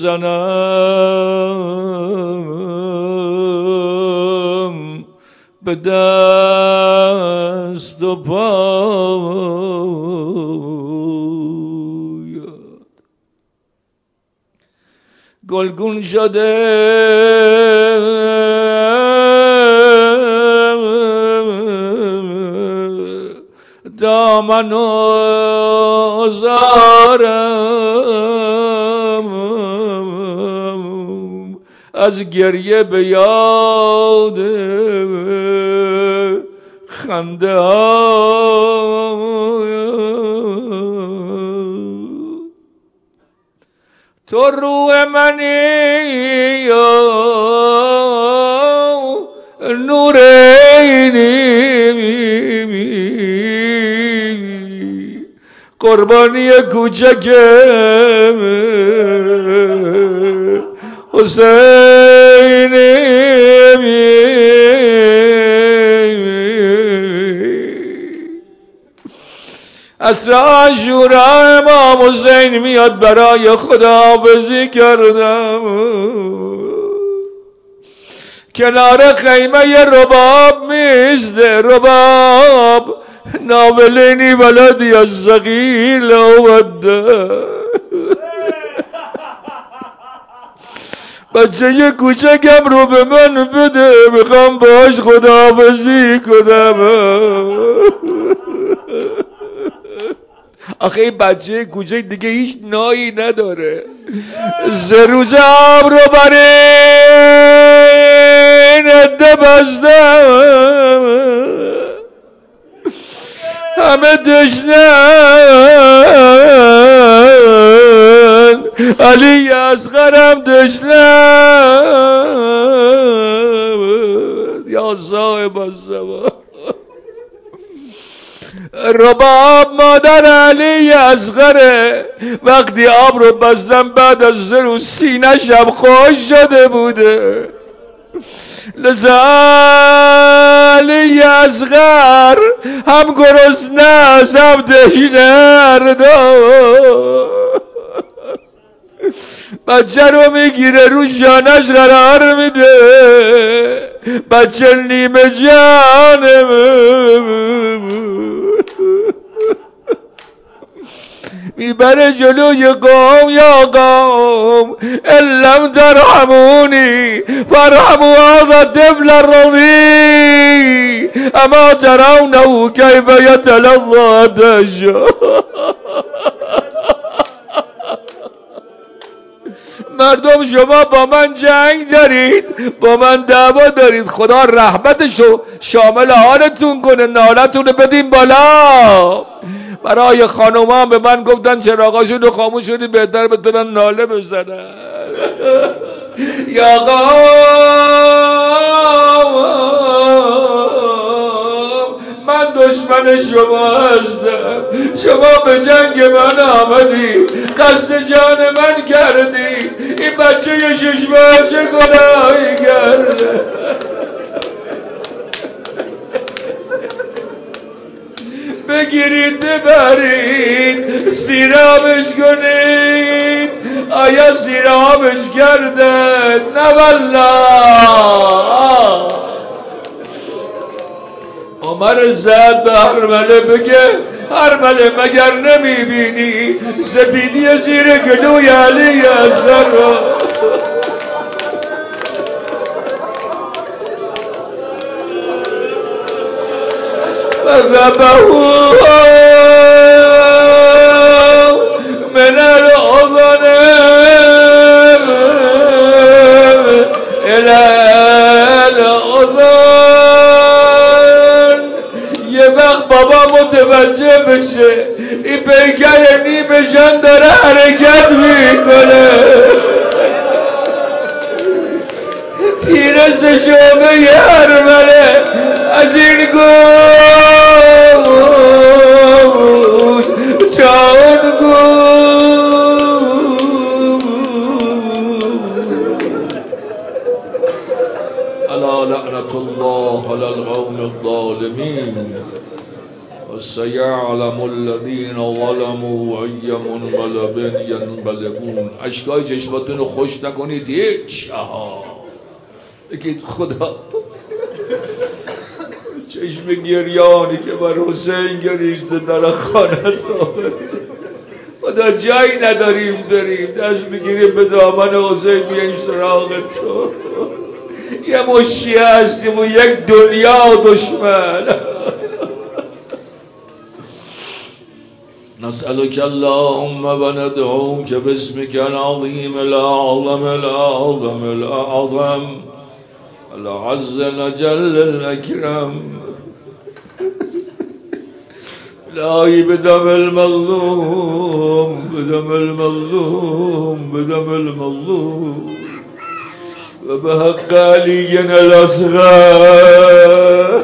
زنم به دست دست و پا گلگون شده دامن و زارم از گریه به یاد خنده ها تو روح منی یا نور عینی قربانی کوچکم حسینی عصر عاشورا امام حسین میاد برای خداحافظی کردم کنار خیمه رباب میزده رباب ناولینی ولدی الصغیر لوده بچه کوچکم رو به من بده میخوام باش خداحافظی کنم آخه این بچه کوچک دیگه هیچ نایی نداره زروز آب رو برین عده بستم همه دشنن علی اصغرم دشنن یا صاحب الزمان رباب مادر علی اصغره وقتی آب رو بستم بعد از زر سینه شب خوش شده بوده لذا علی اصغر هم گرسنه است هم تشنه بچه رو میگیره رو شانش قرار میده بچه نیمه جانم میبره جلوی قوم یا قوم الم ترحمونی فرحموا هذا الطفل الرضيع اما ترونه كيف يتلظى دجا مردم شما با من جنگ دارید با من دعوا دارید خدا رحمتشو شامل حالتون کنه نالتون رو بدین بالا برای خانوما به من گفتن چراغاشون رو خاموش کنی بهتر بتونن ناله بزنن یا قوم من دشمن شما هستم شما به جنگ من آمدی قصد جان من کردی این بچه یه شش ماه چه گناهی کرده بگیرید ببرید سیرابش کنید آیا سیرابش کردن نه والله عمر زد به هرمله بگه هرمله مگر نمیبینی سپیدی زیر گلوی علی اصغر را فذبحوا من الأذن إلى الأذن یه وقت بابا متوجه بشه این پیکر نیمشان داره حرکت میکنه تیرس شعبه هرمله از این گوش چون گوش الا لعنت الله علی القوم الظالمین وسيعلم الذين ظلموا أي منقلب ينقلبون اشکای چشماتون رو خوش نکنید هیچ آها بگید خدا چشم گریانی که بر حسین گریسته در خانه خدا جایی نداریم بریم، دست میگیریم به دامن حسین بیاییم سراغ تو. یه مشی هستیم و یک دنیا دشمن. نسألك اللهم وندعوك باسمك العظيم الأعظم الأعظم الأعظم العز الأجل الأكرم إلهي بدم المظلوم بدم المظلوم بدم المظلوم وبحق علي الأصغر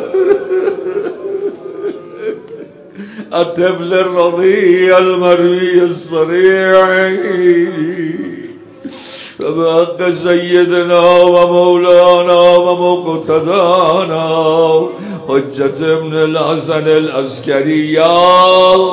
الطفل الرضيع المروي الصريع وبحق سيدنا ومولانا ومقتدانا حجة ابن الحسن العسكري. يا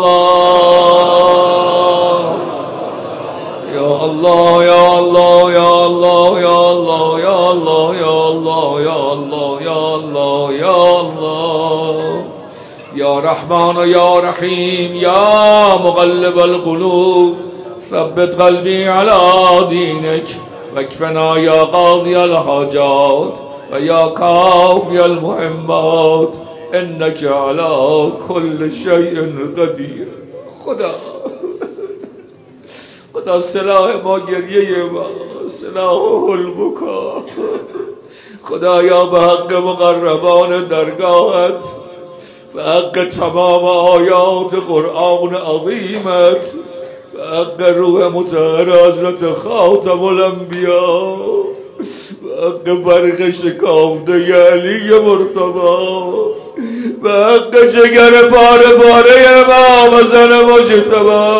الله يا الله يا الله يا الله يا الله يا الله يا الله يا الله يا الله يا الله يا رحمن يا رحيم يا مقلب القلوب ثبت قلبي على دينك واكفنا يا قاضي الحاجات ويا كافي المهمات إنك على كل شيء قدير. خدا خدا سلاح ما گریه ما، سلاح البکا. خدایا به حق مقربان درگاهت، به حق تمام آیات قرآن عظیمت، به حق روح مطهر حضرت خاتم الانبیا، به حق برق شکافته علی مرتضی، به حق جگر پاره پاره امام حسن مجتبی،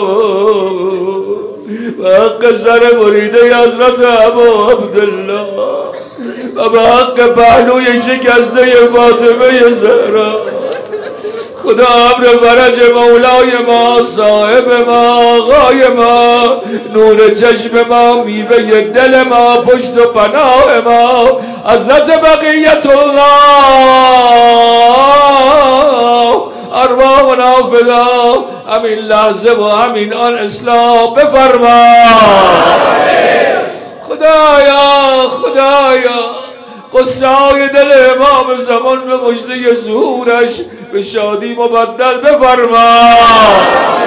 به حق سر مرید حضرت ابو عبدالله و به حق پهلوی شکسته فاطمه زهرا. خدا امر فرج مولای ما، صاحب ما، آقای ما، نور چشم ما، میوه دل ما، پشت و پناه ما، حضرت بقیت الله ارواحنا فدا. همین لحظه و همین آن اصلاح بفرما. خدایا خدایا قصه‌های دل امام زمان به مژده ظهورش به شادی مبدل بفرما.